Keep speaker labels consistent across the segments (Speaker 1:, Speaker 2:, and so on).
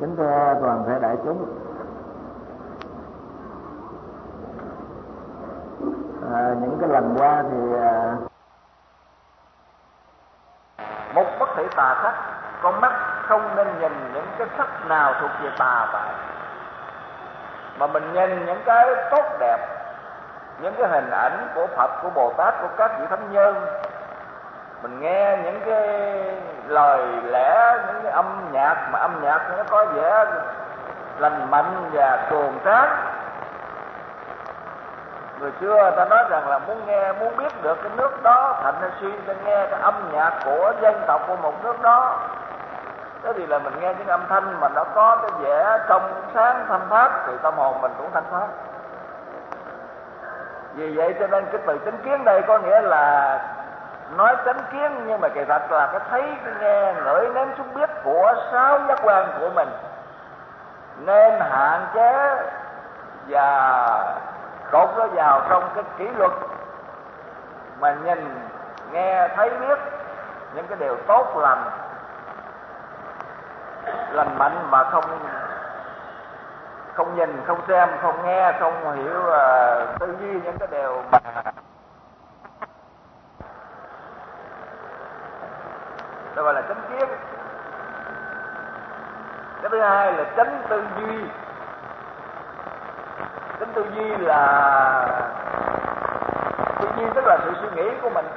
Speaker 1: Kính thưa toàn thể đại chúng, những cái lần qua thì
Speaker 2: một bất thị tà sắc, con mắt không nên nhìn những cái sắc nào thuộc về tà vậy, mà mình nhìn những cái tốt đẹp, những cái hình ảnh của Phật, của Bồ Tát, của các vị thánh nhân. Mình nghe những cái lời lẽ, những cái âm nhạc mà âm nhạc nó có vẻ lành mạnh và cường tráng. Người xưa người ta nói rằng là muốn biết được cái nước đó thành hay suy, ta nghe cái âm nhạc của dân tộc của một nước đó. Thế thì là mình nghe những âm thanh mà nó có cái vẻ trong sáng thanh thoát thì tâm hồn mình cũng thanh thoát. Vì vậy cho nên cái từ chánh kiến đây có nghĩa là nói chánh kiến, nhưng mà kỳ thật là cái thấy, cái nghe, ngửi, nếm, xúc, biết của 6 giác quan của mình nên hạn chế và cột nó vào trong cái kỷ luật mà nhìn, nghe, thấy, biết những cái điều tốt lành mạnh, mà không nhìn, không xem, không nghe, không hiểu, tư duy những cái điều mà đó gọi là chánh kiến. Cái thứ hai là chánh tư duy. Chánh tư duy là tư duy tức là sự suy nghĩ của mình.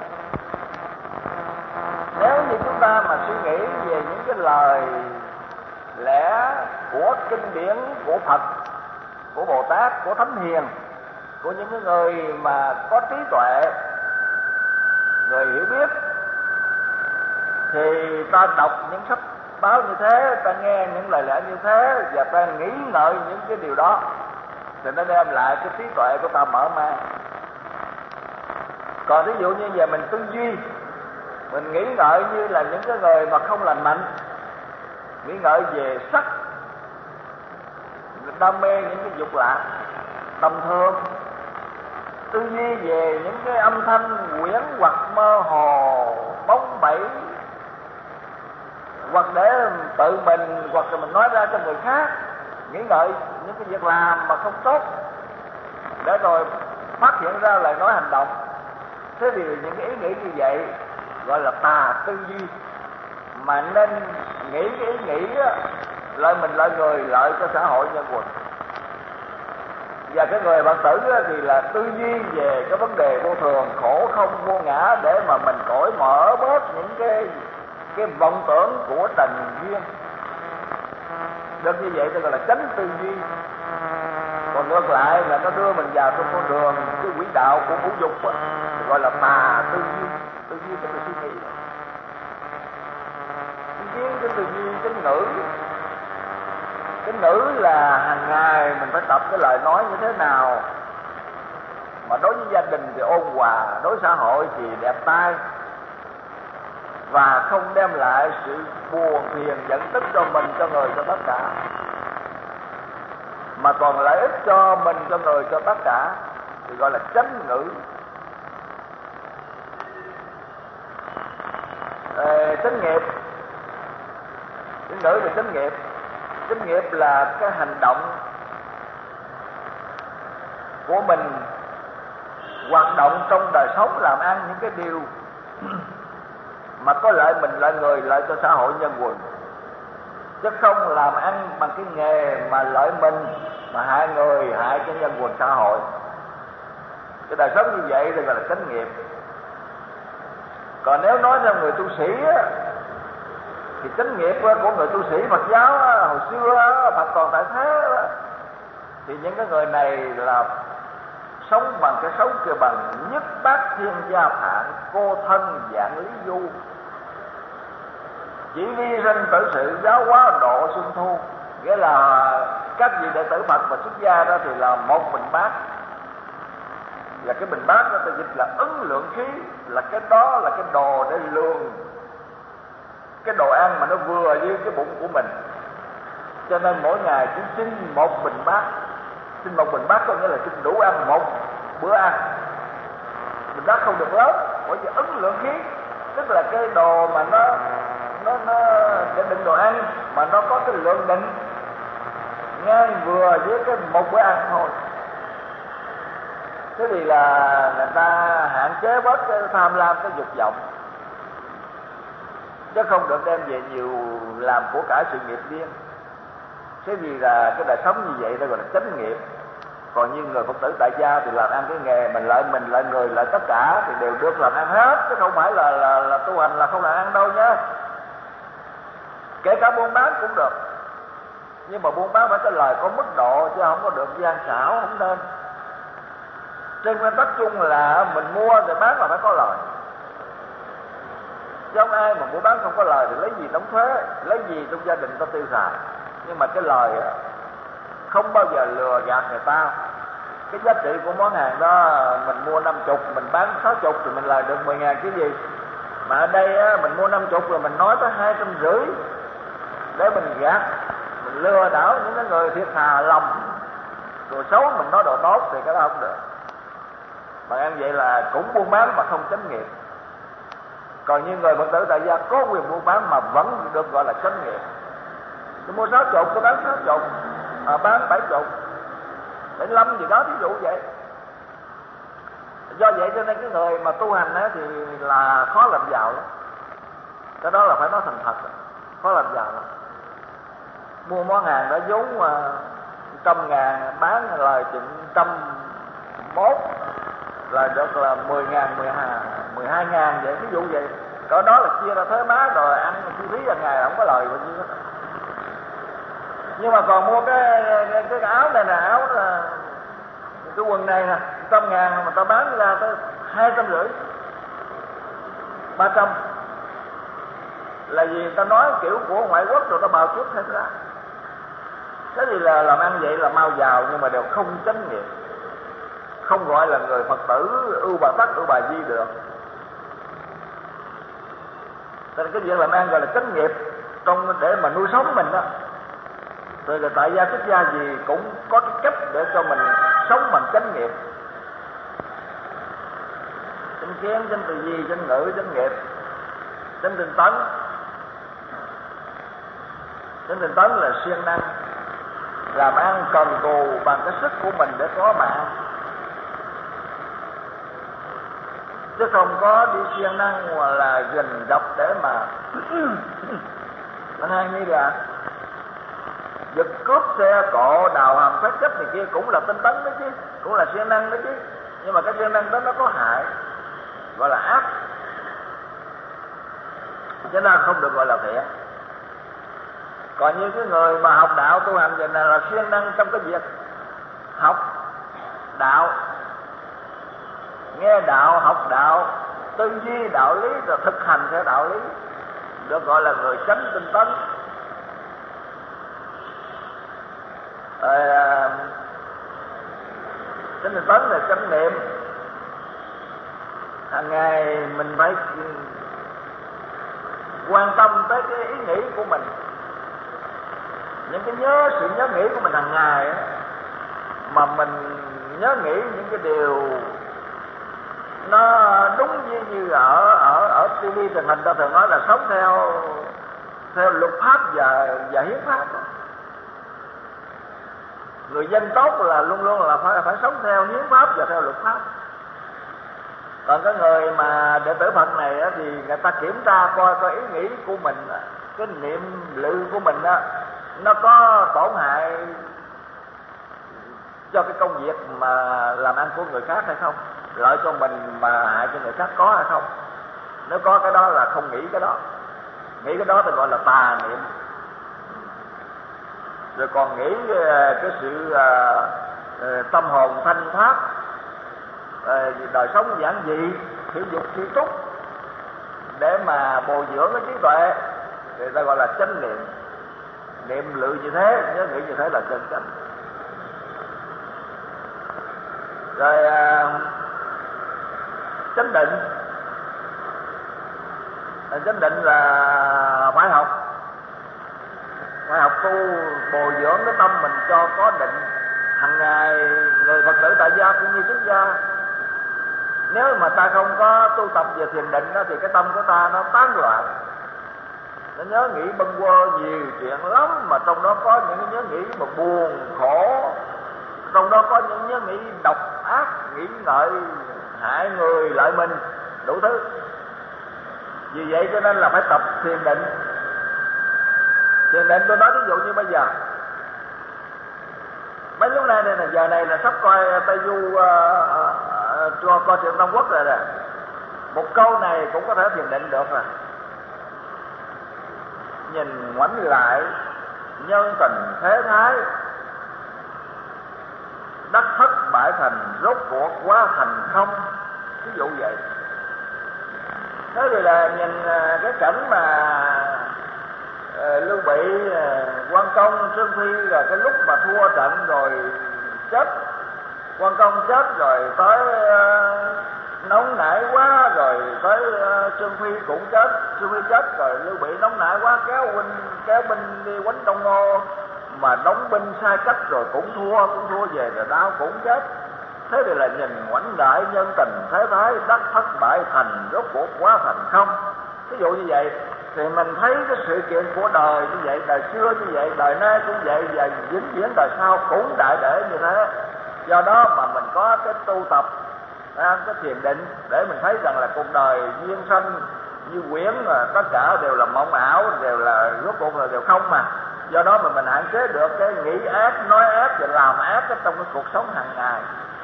Speaker 2: Nếu như chúng ta mà suy nghĩ về những cái lời lẽ của kinh điển của Phật, của Bồ Tát, của Thánh Hiền, của những cái người mà có trí tuệ, người hiểu biết, thì ta đọc những sách báo như thế, ta nghe những lời lẽ như thế và ta nghĩ ngợi những cái điều đó, thì nó đem lại cái trí tuệ của ta mở mang. Còn ví dụ như giờ mình tư duy, mình nghĩ ngợi như là những cái người mà không lành mạnh, nghĩ ngợi về sắc, đam mê những cái dục lạc tầm thường, tư duy về những cái âm thanh quyển hoặc mơ hồ, bóng bẩy, hoặc để tự mình, hoặc là mình nói ra cho người khác, nghĩ ngợi những cái việc làm mà không tốt, để rồi phát hiện ra lời nói hành động. Thế thì những cái ý nghĩ như vậy gọi là tà tư duy, mà nên nghĩ cái ý nghĩ đó, lợi mình, lợi người, lợi cho xã hội nhân quần. Và cái người Phật tử thì là tư duy về cái vấn đề vô thường, khổ không, vô ngã, để mà mình cởi mở bớt những cái vọng tưởng của trần duyên. Được như vậy thì gọi là chánh tư duy. Còn ngược lại là nó đưa mình vào trong con đường, cái quỹ đạo của ngũ dục á, thì gọi là tà tư duy. Tư duy tức là suy nghĩ. Cái tư duy, chánh ngữ. Chánh ngữ là hàng ngày mình phải tập cái lời nói như thế nào mà đối với gia đình thì ôn hòa, đối xã hội thì đẹp tai, và không đem lại sự buồn phiền giận tức cho mình, cho người, cho tất cả, mà còn lợi ích cho mình, cho người, cho tất cả, thì gọi là chánh ngữ. Chánh nghiệp. Chánh ngữ là chánh nghiệp. Chánh nghiệp là cái hành động của mình, hoạt động trong đời sống, làm ăn những cái điều mà có lợi mình, lợi người, lợi cho xã hội nhân quần, chứ không làm ăn bằng cái nghề mà lợi mình, mà hại người, hại cho nhân quần xã hội. Cái đời sống như vậy thì gọi là chánh nghiệp. Còn nếu nói theo người tu sĩ á, thì chánh nghiệp của người tu sĩ Phật giáo á, hồi xưa á, Phật còn tại thế á, thì những cái người này là sống bằng cái sống kia bằng nhất bát thiên gia phạn, cô thân dạng lý du, chỉ vi sinh tử sự, giáo hóa độ xuân thu. Nghĩa là các vị đệ tử Phật và xuất gia đó thì là một bình bát, và cái bình bát đó ta dịch là ứng lượng khí, là cái đó là cái đồ để lường cái đồ ăn mà nó vừa với cái bụng của mình. Cho nên mỗi ngày chỉ xin một bình bát. Xin một bình bát có nghĩa là xin đủ ăn một bữa ăn. Bình bát không được lớn, bởi vì ứng lượng khí, tức là cái đồ mà nó để đựng đồ ăn mà nó có cái lượng định, ngang vừa với cái một bữa ăn thôi. Thế thì là người ta hạn chế bớt cái tham lam, cái dục vọng, chứ không được đem về nhiều làm của cải sự nghiệp riêng. Thế vì là cái đời sống như vậy ta gọi là chánh nghiệp. Còn như người Phật tử tại gia thì làm ăn cái nghề mình, lợi người, lợi tất cả thì đều được làm ăn hết, chứ không phải là tu hành là không làm ăn đâu nhé. Kể cả buôn bán cũng được, nhưng mà buôn bán phải cái lời có mức độ, chứ không có được gian xảo, không nên. Trên nguyên tắc chung là mình mua thì bán là phải có lời, chứ không ai mà mua bán không có lời thì lấy gì đóng thuế, lấy gì trong gia đình ta tiêu xài. Nhưng mà cái lời không bao giờ lừa gạt người ta. Cái giá trị của món hàng đó mình mua 50, mình bán 60 thì mình lời được 10.000 cái gì. Mà ở đây á, mình mua 50 rồi mình nói tới 250 để mình gạt, mình lừa đảo những cái người thiệt thà lòng, rồi xấu mình nói đồ tốt thì cái đó không được. Mà ăn vậy là cũng buôn bán mà không chánh nghiệp. Còn như người Phật tử tại gia có quyền buôn bán mà vẫn được gọi là chánh nghiệp. Tôi mua 60, tôi bán 60, bán 70, 75 gì đó, thí dụ vậy. Do vậy cho nên cái người mà tu hành á thì là khó làm giàu lắm. Cái đó là phải nói thành thật, khó làm giàu lắm. Mua món hàng đó vốn 100.000, bán lời chừng 101, là được là 10.000, 12.000 vậy, ví dụ vậy. Cỡ đó là chia ra thuế má rồi ăn chi phí hàng ngày là không có lời bao nhiêu hết. Nhưng mà còn mua cái áo này nè, áo là cái quần này nè, 100.000 mà ta bán ra tới 250, 300, là vì ta nói kiểu của ngoại quốc rồi ta bào trước hết ra. Thế thì là làm ăn vậy là mau giàu, nhưng mà đều không chánh nghiệp, không gọi là người Phật tử ưu bà tắc, ưu bà di được. Nên cái việc làm ăn gọi là chánh nghiệp trong để mà nuôi sống mình đó. Rồi là tại gia xuất gia gì cũng có cái cách để cho mình sống bằng chánh nghiệp. Chánh kiến, chánh từ di, chánh ngữ, chánh nghiệp, chánh tinh tấn. Chánh tinh tấn là siêng năng, làm ăn cần cù bằng cái sức của mình để có mạng, chứ không có đi siêng năng hoặc là gìn độc để mà hay như là giật cướp xe cộ, đào hầm phép chấp này kia cũng là tinh tấn đó chứ, cũng là siêng năng đó chứ. Nhưng mà cái siêng năng đó nó có hại, gọi là ác, cho nên không được gọi là thiện. Còn như cái người mà học đạo tu hành vậy này là siêng năng trong cái việc học đạo, nghe đạo, học đạo, tư duy đạo lý rồi thực hành theo đạo lý, được gọi là người chánh tinh tấn. Chánh tinh tấn là chánh niệm. Hàng ngày mình phải quan tâm tới cái ý nghĩ của mình, những cái sự nhớ nghĩ của mình hàng ngày ấy, mà mình nhớ nghĩ những cái điều nó đúng như ở TV truyền hình ta thường nói là sống theo luật pháp và hiến pháp. Người dân tốt là luôn luôn là phải sống theo hiến pháp và theo luật pháp. Còn cái người mà đệ tử Phật này á, thì người ta kiểm tra coi ý nghĩ của mình, cái niệm lự của mình á, nó có tổn hại cho cái công việc mà làm ăn của người khác hay không, lợi cho mình mà hại cho người khác có hay không. Nếu có cái đó là không nghĩ cái đó, nghĩ cái đó thì gọi là tà niệm. Rồi còn nghĩ cái sự tâm hồn thanh thoát, đời sống giản dị, thiểu dục thiểu túc để mà bồi dưỡng cái trí tuệ, thì ta gọi là chánh niệm. Niệm lự như thế, nhớ nghĩ như thế là chân chánh. Rồi chánh định. Chánh định là phải học tu bồi dưỡng cái tâm mình cho có định. Hằng ngày người Phật tử tại gia cũng như xuất gia, nếu mà ta không có tu tập về thiền định đó, thì cái tâm của ta nó tán loạn. nó nhớ nghĩ bâng quơ nhiều chuyện lắm, mà trong đó có những cái nhớ nghĩ mà buồn khổ, trong đó có những nhớ nghĩ độc ác, nghĩ ngợi hại người lợi mình, đủ thứ. Vì vậy cho nên là phải tập thiền định. Thiền định tôi nói ví dụ như bây giờ mấy lúc này là giờ này là sắp coi Tây Du coi chuyện Tam Quốc rồi nè. Một câu này cũng có thể thiền định được rồi. Nhìn ngoảnh lại nhân tình thế thái, đất thất bại thành, rốt cuộc quá thành không. Ví dụ vậy. Thế thì là nhìn cái cảnh mà Lưu Bị, Quan Công, Trương Phi, rồi cái lúc mà thua trận rồi chết, Quan Công chết rồi tới nóng nảy quá, rồi tới Trương Phi cũng chết, Trương Phi chết rồi Lưu Bị nóng nảy quá kéo binh đi quánh Đông Ngô, mà đóng binh sai cách rồi cũng thua về rồi đau cũng chết. Thế thì là nhìn ngoảnh lại nhân tình thế thái, đất thất bại thành, rốt cuộc quá thành không. Ví dụ như vậy thì mình thấy cái sự kiện của đời như vậy, đời xưa như vậy, đời nay cũng vậy, và vĩnh viễn đời sau cũng đại để như thế. Do đó mà mình có cái tu tập, cái thiền định để mình thấy rằng là cuộc đời duyên sanh như quyển, mà tất cả đều là mộng ảo, đều là rốt cuộc là đều không mà. Do đó mà mình hạn chế được cái nghĩ ác, nói ác và làm ác trong cái cuộc sống hàng ngày.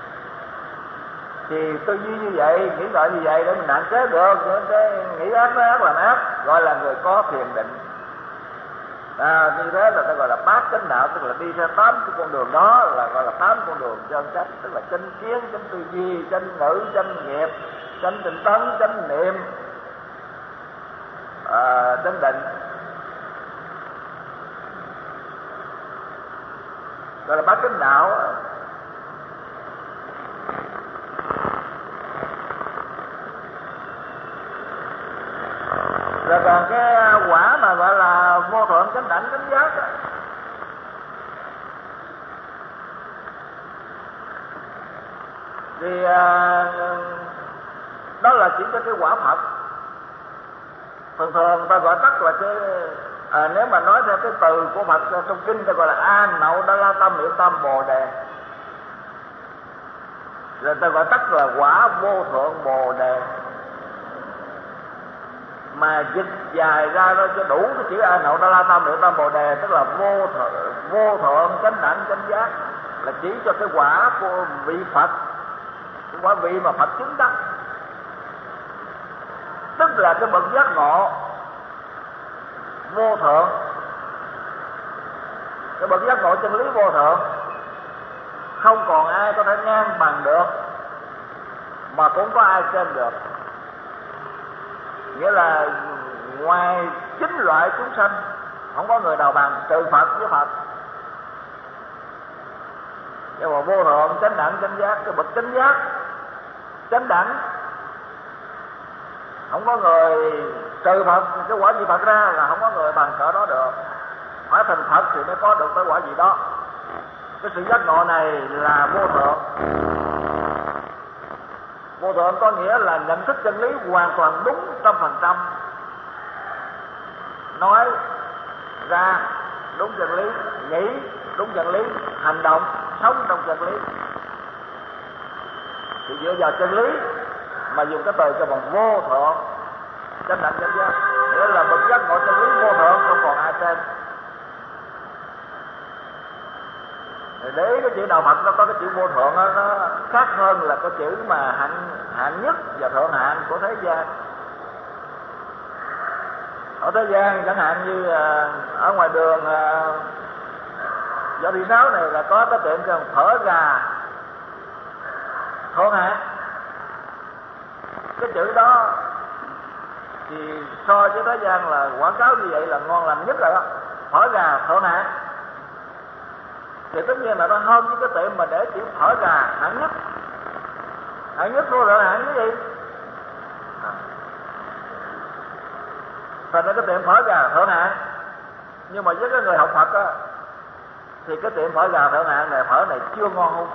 Speaker 2: Thì tư duy như vậy, nghĩ ngợi như vậy để mình hạn chế được những cái nghĩ ác, nói ác, làm ác, gọi là người có thiền định. Như thế là ta gọi là bát chánh đạo, tức là đi theo 8 cái con đường đó, là gọi là 8 con đường chân chánh, tức là chánh kiến, chánh tư duy, chánh ngữ, chánh nghiệp, chánh tinh tấn, chánh niệm, chánh định, gọi là bát chánh đạo. Rồi còn cái quả mà gọi là vô thượng chánh đẳng chánh giác đó, thì đó là chỉ cho cái quả Phật. Thường ta gọi tắt là cái nếu mà nói theo cái từ của Phật trong kinh ta gọi là A Nậu Đa La Tâm Miệu Tâm Bồ Đề, rồi ta gọi tắt là quả vô thượng Bồ Đề. Mà dịch dài ra đó cho đủ cái chữ A Nậu Đa La Tâm Miệu Tâm Bồ Đề, tức là vô thượng chánh đẳng chánh giác, là chỉ cho cái quả của vị Phật, cái quả vị mà Phật chứng đắc, tức là cái bậc giác ngộ vô thượng, cái bậc giác ngộ chân lý vô thượng, không còn ai có thể ngang bằng được, mà cũng có ai trên được. Nghĩa là ngoài 9 loại chúng sanh không có người nào bằng, trừ Phật với Phật. Nhưng mà vô thượng chánh đẳng chánh giác, cái bậc chánh giác chánh đẳng, không có người trừ Phật, cái quả vị Phật ra là không có người bằng cỡ đó được. Phải thành Phật thì mới có được cái quả vị đó. Cái sự giác ngộ này là vô thượng. Vô thượng có nghĩa là nhận thức chân lý hoàn toàn đúng 100%, nói ra đúng chân lý, nghĩ đúng chân lý, hành động sống trong chân lý. Thì dựa vào chân lý mà dùng cái từ cho bằng vô thượng chánh đẳng chánh giác, nghĩa là bậc giác ngộ chân lý vô thượng, không còn ai trên. Để cái chữ đạo Phật nó có cái chữ vô thượng đó, nó khác hơn là cái chữ mà hạng nhất và thượng hạng của thế gian. Ở thế gian chẳng hạn như ở ngoài đường Võ Thị Sáu này là có cái tiệm kêu phở gà thượng hạng. Cái chữ đó thì so với thế gian là quảng cáo như vậy là ngon lành nhất rồi đó, phở gà thượng hạng. Thì tất nhiên là nó hơn với cái tiệm mà để chữ phở gà hạng nhất. Hạng nhất thua rồi hạng cái gì? Thành ra cái tiệm phở gà thượng hạng. Nhưng mà với cái người học Phật á, thì cái tiệm phở gà thượng hạng này, phở này chưa ngon không?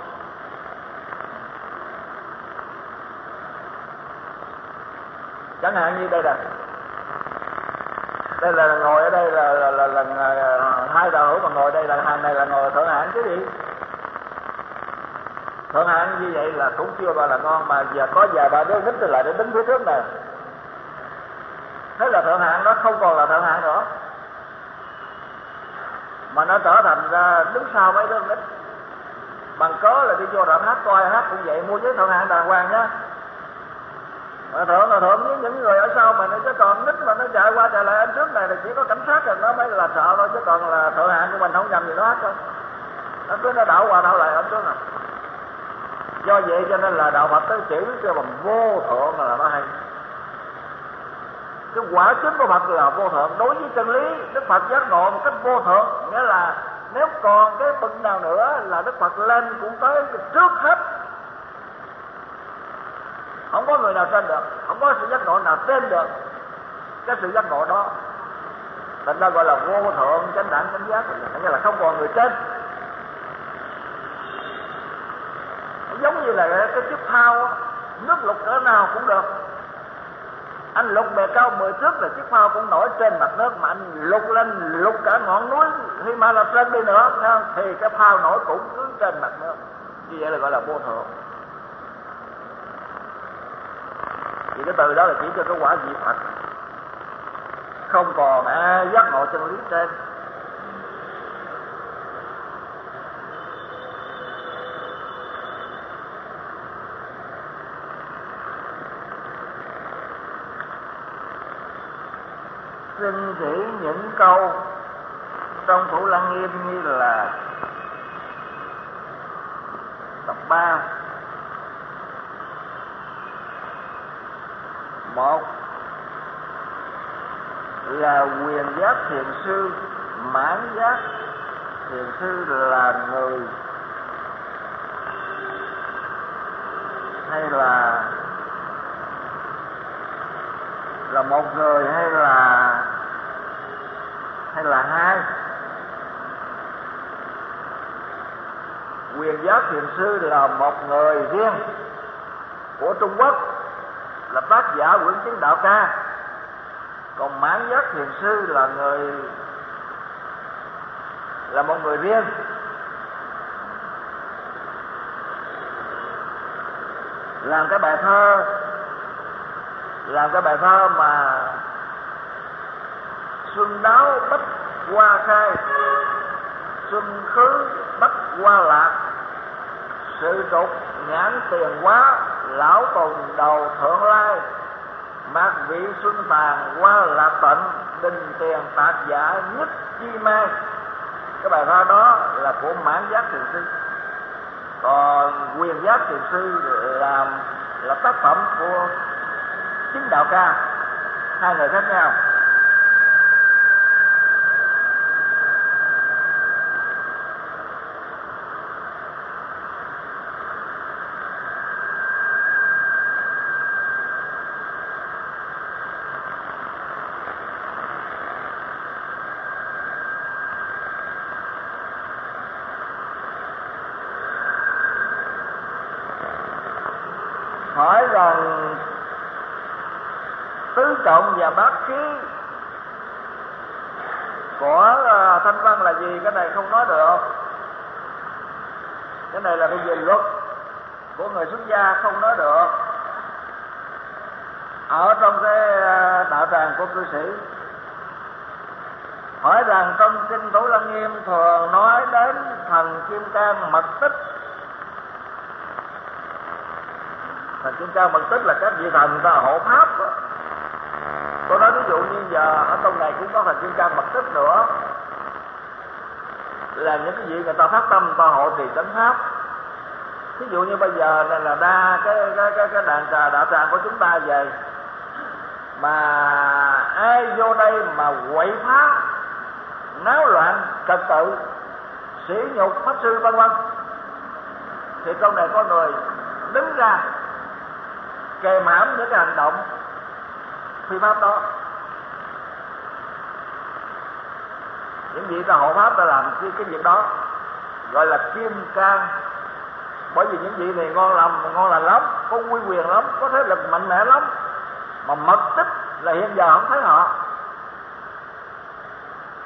Speaker 2: Chẳng hạn như đây Đây là ngồi ở đây là hai đạo hữu, mà ngồi đây là hàng này là ngồi thượng hạng chứ gì. Thượng hạng như vậy là cũng chưa gọi là ngon, mà giờ có vài ba đứa nít lại để đứng phía trước này, thế là thượng hạng đó không còn là thượng hạng nữa, mà nó trở thành ra đứng sau mấy đứa nít. Bằng cớ là đi vô rạp hát coi hát cũng vậy, mua giấy thượng hạng đàng hoàng nhá. Mà thượng là thượng với những người ở sau mà nó chứ còn nít mà nó chạy qua chạy lại anh trước này là chỉ có cảnh sát rồi nó mới là sợ thôi, chứ còn là thượng hạng của mình không nhầm gì nó hết đâu. Nó cứ nó đảo qua đảo lại anh trước này. Do vậy cho nên là đạo Phật tới chỉ cho bằng vô thượng là nó hay. Cái quả chính của Phật là vô thượng. Đối với chân lý, Đức Phật giác ngộ một cách vô thượng, nghĩa là nếu còn cái bậc nào nữa là Đức Phật lên cũng tới trước hết. Không có người nào trên được, không có sự giác ngộ nào trên được cái sự giác ngộ đó. Thành ra gọi là vô thượng chánh đẳng chánh giác, nghĩa là không còn người trên. Giống như là cái chiếc phao, nước lục cỡ nào cũng được. Anh lục bề cao 10 thước là chiếc phao cũng nổi trên mặt nước, mà anh lục lên lục cả ngọn núi Himalaya đi nữa thì cái phao nổi cũng cứ trên mặt nước. Như vậy là gọi là vô thượng. Thì cái từ đó là chỉ cho cái quả vị Phật, không còn ai giác ngộ chân lý trên. Xin chỉ những câu trong Thủ Lăng Nghiêm như là tập 3. Một là quyền giác thiền sư, mãn giác thiền sư là người hay là một người hay là hai? Quyền giác thiền sư là một người riêng của Trung Quốc, là tác giả quyển Chứng Đạo Ca. Còn mãn giác thiền sư là một người riêng, làm cái bài thơ mà xuân đáo bách hoa khai, xuân khứ bách hoa lạc, sự trục nhãn tiền quá, lão tùng đầu thượng lai, mạc vị xuân tàn hoa lạc tận, đình tiền tạc giả nhất chi mai. Cái bài thơ đó là của mãn giác thiền sư. Còn quyền giác thiền sư là tác phẩm của Chứng Đạo Ca, hai người khác nhau. Hỏi rằng tứ trọng và bát khí của Thanh Văn là gì? Cái này không nói được. Cái này là về luật của người xuất gia, không nói được. Ở trong cái đạo tràng của cư sĩ. Hỏi rằng trong kinh Thủ Lăng Nghiêm thường nói đến thần Kim Cang mật tích. Thần Kim Cang mật tích là các vị thần ta hộ pháp đó. Tôi nói ví dụ như giờ ở trong này cũng có thần Kim Cang mật tích nữa, là những cái vị người ta phát tâm người ta hộ trì chánh pháp. Ví dụ như bây giờ này là đa cái đàn trà đạo tràng của chúng ta về, mà ai vô đây mà quậy phá, náo loạn trật tự, sỉ nhục pháp sư vân vân, thì trong này có người đứng ra kềm hãm những cái hành động phi pháp đó. Những vị ta hộ pháp ta làm cái việc đó gọi là Kim Cang. Bởi vì những vị này ngon lành lắm, có uy quyền lắm, có thế lực mạnh mẽ lắm, mà mật tích là hiện giờ không thấy họ.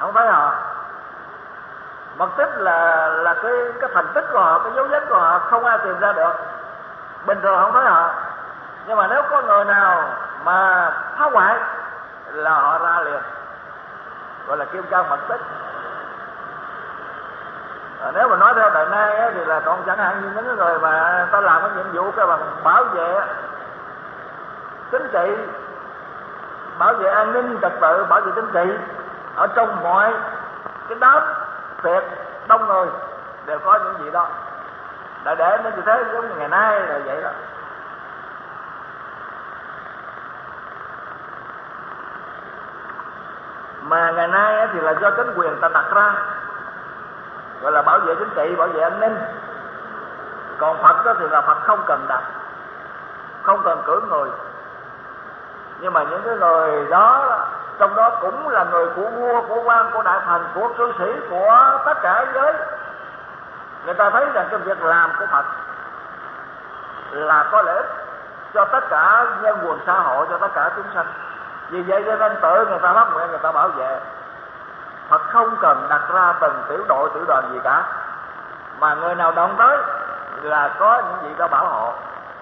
Speaker 2: không phải họ. Mật tích là cái thành tích của họ, cái dấu vết của họ không ai tìm ra được. Bình thường không thấy họ, nhưng mà nếu có người nào mà phá hoại là họ ra liền, gọi là kim cang mật tích. Nếu mà nói theo đời nay á, thì là còn chẳng hạn như những người mà ta làm cái nhiệm vụ cái bằng bảo vệ chính trị, bảo vệ an ninh trật tự, bảo vệ chính trị ở trong mọi cái đám tiệc đông người đều có những gì đó. Đại để nó như thế, giống như ngày nay là vậy đó. Mà ngày nay thì là do chính quyền ta đặt ra, gọi là bảo vệ chính trị, bảo vệ an ninh. Còn Phật đó thì là Phật không cần đặt, không cần cử người. Nhưng mà những cái người đó, trong đó cũng là người của vua, của quan, của đại thần, của cư sĩ, của tất cả giới. Người ta thấy rằng cái việc làm của Phật là có lợi ích cho tất cả nhân quần xã hội, cho tất cả chúng sanh. Vì vậy cho nên tự người ta phát nguyện, người ta bảo vệ. Phật không cần đặt ra từng tiểu đội, tiểu đoàn gì cả, mà người nào động tới là có những gì đó bảo hộ.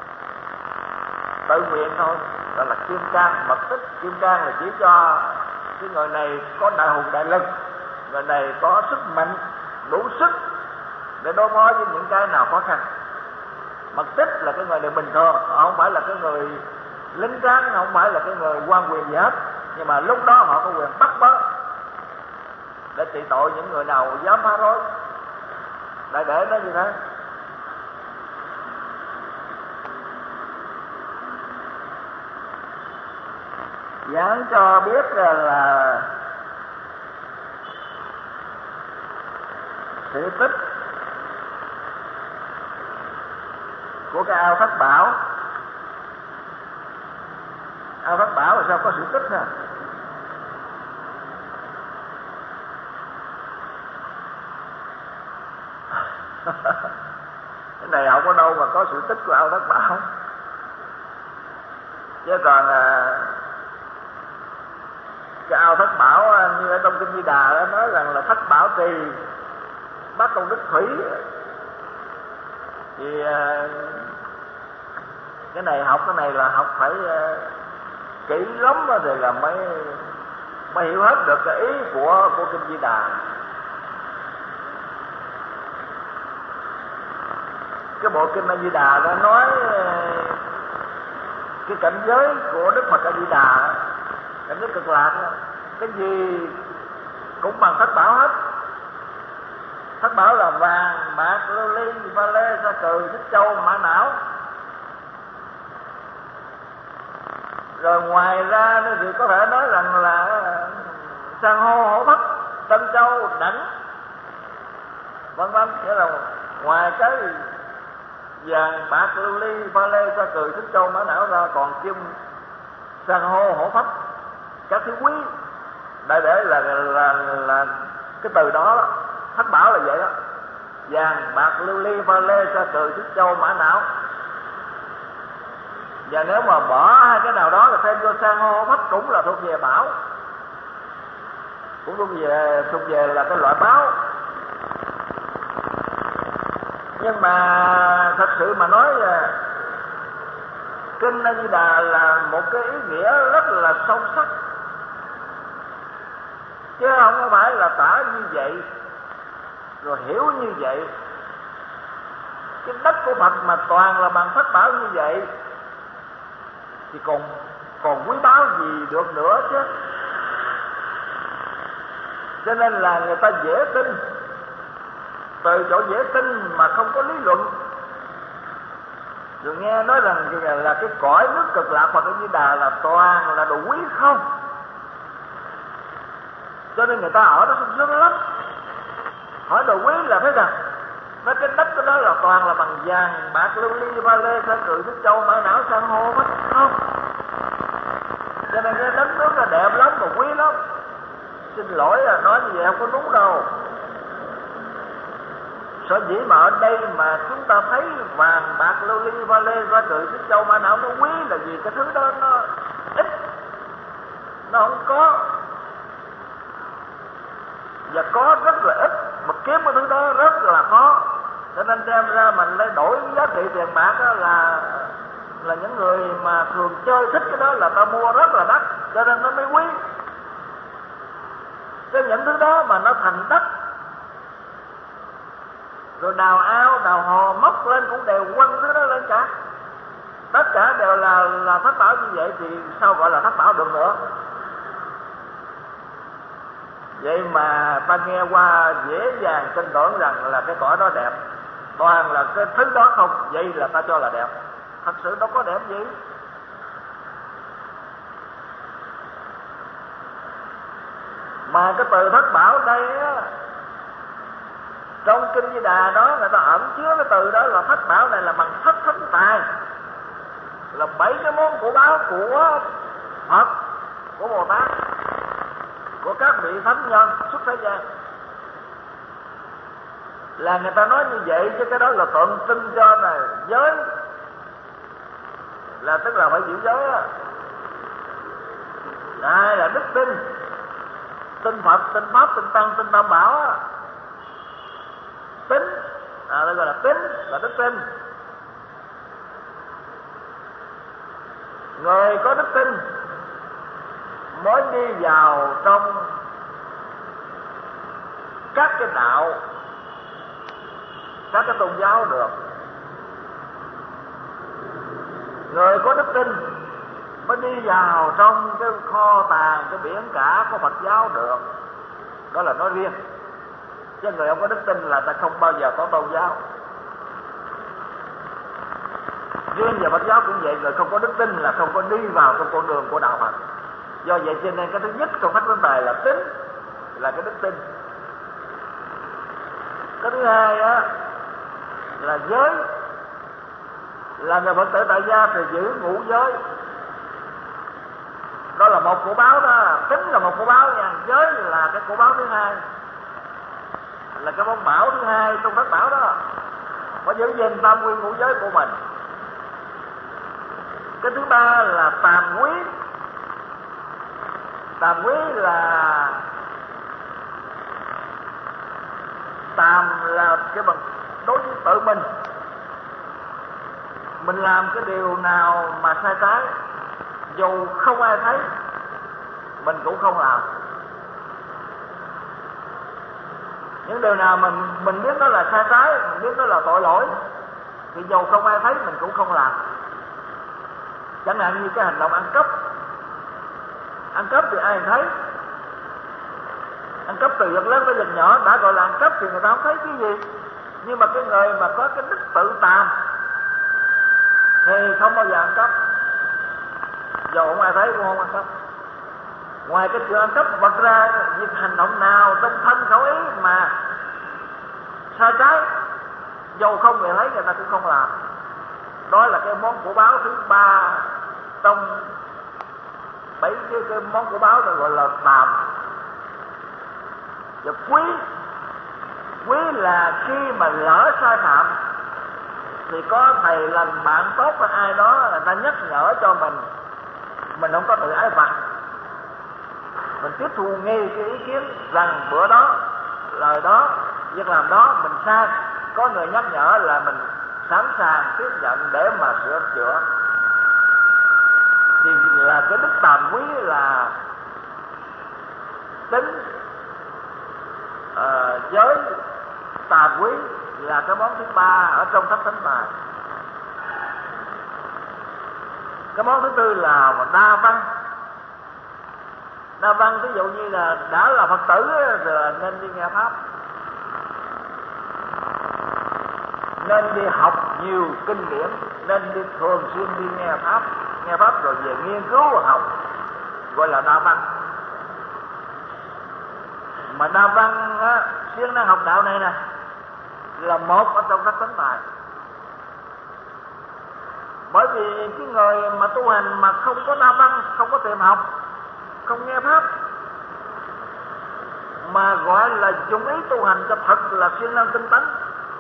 Speaker 2: Tự nguyện thôi, đó là kim cang mật tích. Kim cang là chỉ cho cái người này có đại hùng đại lực, người này có sức mạnh đủ sức để đối phó với những cái nào khó khăn. Mật tích là cái người này bình thường, không phải là cái người lính tráng, không phải là cái người quan quyền gì hết, nhưng mà lúc đó họ có quyền bắt bớ để trị tội những người nào dám phá rối. Đại để nó như thế. Giảng cho biết là sự tích của cái ao Thất Bảo. Ao Thất Bảo là sao có sự tích nè. Cái này không có đâu mà có sự tích của ao Thất Bảo. Chứ còn cái ao Thất Bảo như ở trong Kinh Di Đà đó, nói rằng là Thất Bảo Trì bắt công đức thủy. Thì cái này học cái này là học phải kỹ lắm rồi là mới hiểu hết được cái ý của Kinh Di Đà. Cái bộ Kinh A Di Đà đã nói cái cảnh giới của Đức Phật A Di Đà, cảnh giới cực lạc, cái gì cũng bằng Thất Bảo hết. Thất Bảo là vàng, bạc, lưu ly, pha lê, sa cừ, xích châu, mã não. Rồi ngoài ra thì có thể nói rằng là san hô, hổ phách, tân châu, đảnh, vân vân. Nghĩa là ngoài cái vàng, bạc, lưu ly, pha lê, sa cừ, xích châu, mã não ra còn kim, san hô, hổ phách, các thứ quý. Đại để là cái từ đó. Thất Bảo là vậy đó: vàng, bạc, lưu ly, pha lê, sa cừ, xích châu, mã não. Và nếu mà bỏ hai cái nào đó là thêm vô san hô, phách cũng là thuộc về bảo, cũng thuộc về là cái loại báo. Nhưng mà thật sự mà nói Kinh A Di Đà là một cái ý nghĩa rất là sâu sắc, chứ không phải là tả như vậy rồi hiểu như vậy. Cái đất của Phật mà toàn là bằng Thất Bảo như vậy thì còn quý báu gì được nữa chứ. Cho nên là người ta dễ tin, từ chỗ dễ tin mà không có lý luận. Rồi nghe nói rằng là cái cõi nước cực lạc Phật A Di Đà là toàn là đồ quý không, cho nên người ta ở đó sung sướng lắm. Hỏi đồ quý là thấy rằng nói cái đất của đó là toàn là bằng vàng, bạc, lưu ly, pha lê, sa cừ, xích châu, mã não, san hô hết không. Cho nên cái đất nước là đẹp lắm và quý lắm. Xin lỗi là nói như vậy không có đúng đâu. Sở dĩ mà ở đây mà chúng ta thấy vàng, bạc, lưu ly, pha lê, sa cừ, xích châu, mã não nó quý là vì cái thứ đó nó ít, nó không có. và có rất là ít, mà kiếm cái thứ đó rất là khó. Cho nên đem ra mình lấy đổi giá trị tiền bạc đó là những người mà thường chơi thích cái đó là ta mua rất là đắt, cho nên nó mới quý. Cái những thứ đó mà nó thành đất, rồi đào ao đào hồ móc lên cũng đều quăng thứ đó lên cả, tất cả đều là thất bảo như vậy thì sao gọi là thất bảo được nữa. Vậy mà ta nghe qua dễ dàng tin tưởng rằng là cái cõi đó đẹp, toàn là cái thứ đó không, vậy là ta cho là đẹp. Thật sự đâu có đẹp gì. Mà cái từ thất bảo đây á, trong Kinh Di Đà đó người ta ẩn chứa cái từ đó là thất bảo này là bằng thất thánh tài, là 7 cái món của báo của Phật, của Bồ Tát, của các vị thánh nhân xuất thế gian. Là người ta nói như vậy chứ cái đó là tượng trưng cho là giới, là tức là phải giữ giới á. Đây là đức tin, tin Phật, tin Pháp, tin Tăng, tin Tam Bảo á. Tính, đây gọi là tính, là đức tin. Người có đức tin mới đi vào trong các cái đạo, các cái tôn giáo được. Người có đức tin mới đi vào trong cái kho tàng, cái biển cả của Phật giáo được. Đó là nói riêng. Chứ người không có đức tin là ta không bao giờ có tôn giáo. Riêng về Phật giáo cũng vậy, người không có đức tin là không có đi vào trong con đường của đạo Phật. Do vậy cho nên cái thứ nhất trong thất vấn đề là tính, là cái đức tin. Cái thứ hai á là giới, là người Phật tử tại gia thì giữ ngũ giới. Đó là một của báo đó, tính là một của báo nha, giới là cái của báo thứ hai, là cái món bảo thứ hai trong thất bảo đó. Phải giữ gìn tam quy ngũ giới của mình. Cái thứ ba là tàm quý. Tàm quý là tàm là cái bằng đối với tự mình. Mình làm cái điều nào mà sai trái, dù không ai thấy, mình cũng không làm. Những điều nào mình biết nó là sai trái, mình biết nó là tội lỗi, thì dù không ai thấy mình cũng không làm. Chẳng hạn như cái hành động ăn cắp. Ăn cắp thì ai thấy? Ăn cắp từ vật lớn tới vật nhỏ đã gọi là ăn cắp thì người ta không thấy cái gì. Nhưng mà cái người mà có cái đức tự tàm thì không bao giờ ăn cắp, dù không ai thấy cũng không ăn cắp. Ngoài cái chuyện ăn cắp vật ra, việc hành động nào trong thân khẩu ý mà sai trái, dù không người thấy người ta cũng không làm. Đó là cái món của báo thứ ba trong 7 cái món của báo được gọi là tàm. Và quý, quý là khi mà lỡ sai phạm thì có thầy lành bạn tốt hay ai đó người ta nhắc nhở cho mình không có tự ái phạt, mình tiếp thu nghe cái ý kiến rằng bữa đó, lời đó, việc làm đó mình sai, có người nhắc nhở là mình sẵn sàng tiếp nhận để mà sửa chữa. Thì là cái đức tàm quý là tính, giới tàm quý là cái món thứ ba ở trong thất thánh tài. Cái món thứ tư là đa văn. Đa văn ví dụ như là đã là Phật tử rồi nên đi nghe pháp, nên đi học nhiều kinh điển, nên đi thường xuyên đi nghe pháp rồi về nghiên cứu học, gọi là đa văn. Mà đa văn á, siêng năng học đạo này nè là một ở trong thất thánh tài. Bởi vì cái người mà tu hành mà không có đa văn, không có tìm học, không nghe pháp, mà gọi là dụng ý tu hành cho thật là siêng năng tinh tấn,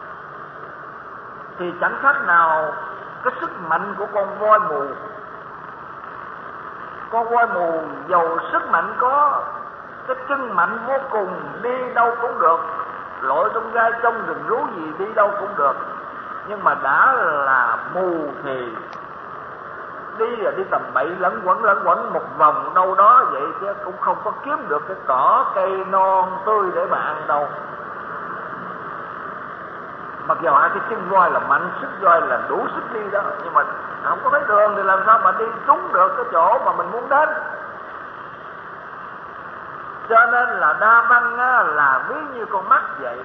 Speaker 2: thì chẳng khác nào cái sức mạnh của con voi mù. Con voi mù dầu sức mạnh có cái chân mạnh vô cùng, đi đâu cũng được, lội trong gai trong rừng rú gì đi đâu cũng được. Nhưng mà đã là mù thì đi là đi tầm bậy lẫn quẩn một vòng đâu đó vậy, chứ cũng không có kiếm được cái cỏ cây non tươi để mà ăn đâu. Mặc dù hai cái chân voi là mạnh, sức voi là đủ sức đi đó, nhưng mà không có thấy đường thì làm sao mà đi trúng được cái chỗ mà mình muốn đến. Cho nên là đa văn á, là ví như con mắt vậy.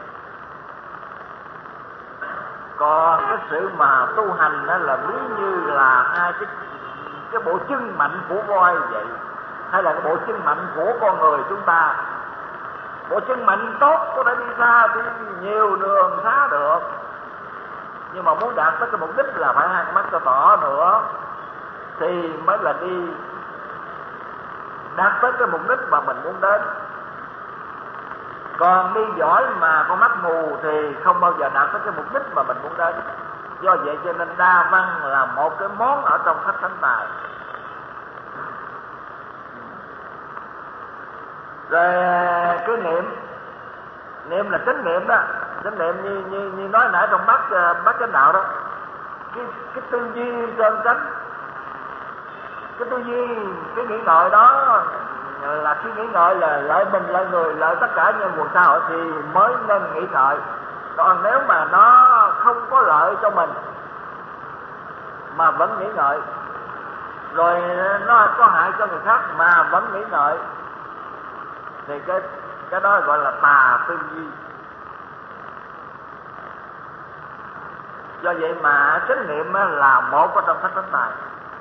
Speaker 2: Còn cái sự mà tu hành á, là ví như là hai cái bộ chân mạnh của voi vậy, hay là cái bộ chân mạnh của con người chúng ta. Bộ chân mạnh tốt có thể đi xa, đi nhiều đường xá được, nhưng mà muốn đạt tới cái mục đích là phải hai con mắt cho tỏ nữa thì mới là đi đạt tới cái mục đích mà mình muốn đến. Còn đi giỏi mà con mắt mù thì không bao giờ đạt tới cái mục đích mà mình muốn đến. Do vậy cho nên đa văn là một cái món ở trong sách Thánh Tài. Rồi cái niệm là chánh niệm đó, chánh niệm như nói nãy trong bát chánh đạo đó. Cái tư duy chân chánh, cái tư duy, cái nghĩ ngợi đó là khi nghĩ ngợi là lợi mình, lợi người, lợi tất cả nhân quần xã hội thì mới nên nghĩ ngợi. Còn nếu mà nó không có lợi cho mình mà vẫn nghĩ ngợi, rồi nó có hại cho người khác mà vẫn nghĩ ngợi, thì cái đó gọi là tà tư duy. Do vậy mà chánh niệm là một ở trong sách Thánh Tài.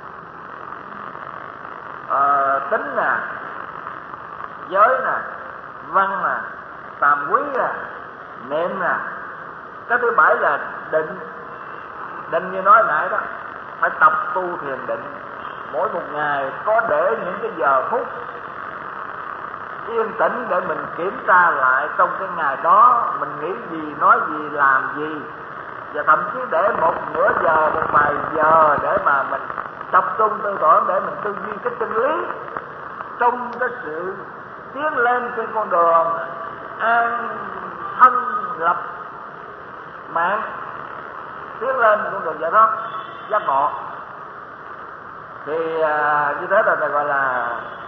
Speaker 2: Tính nè, giới nè, văn nè, tàm quý nè, niệm nè. Cái thứ bảy là định. Định như nói nãy đó, phải tập tu thiền định. Mỗi một ngày có để những cái giờ phút yên tĩnh để mình kiểm tra lại trong cái ngày đó mình nghĩ gì, nói gì, làm gì, và thậm chí để một nửa giờ, một vài giờ để mà mình tập trung tư tưởng, để mình tư duy cái chân lý trong cái sự tiến lên trên con đường an thân lập mạng, tiến lên con đường giải thoát giác ngộ. Thì như thế là gọi là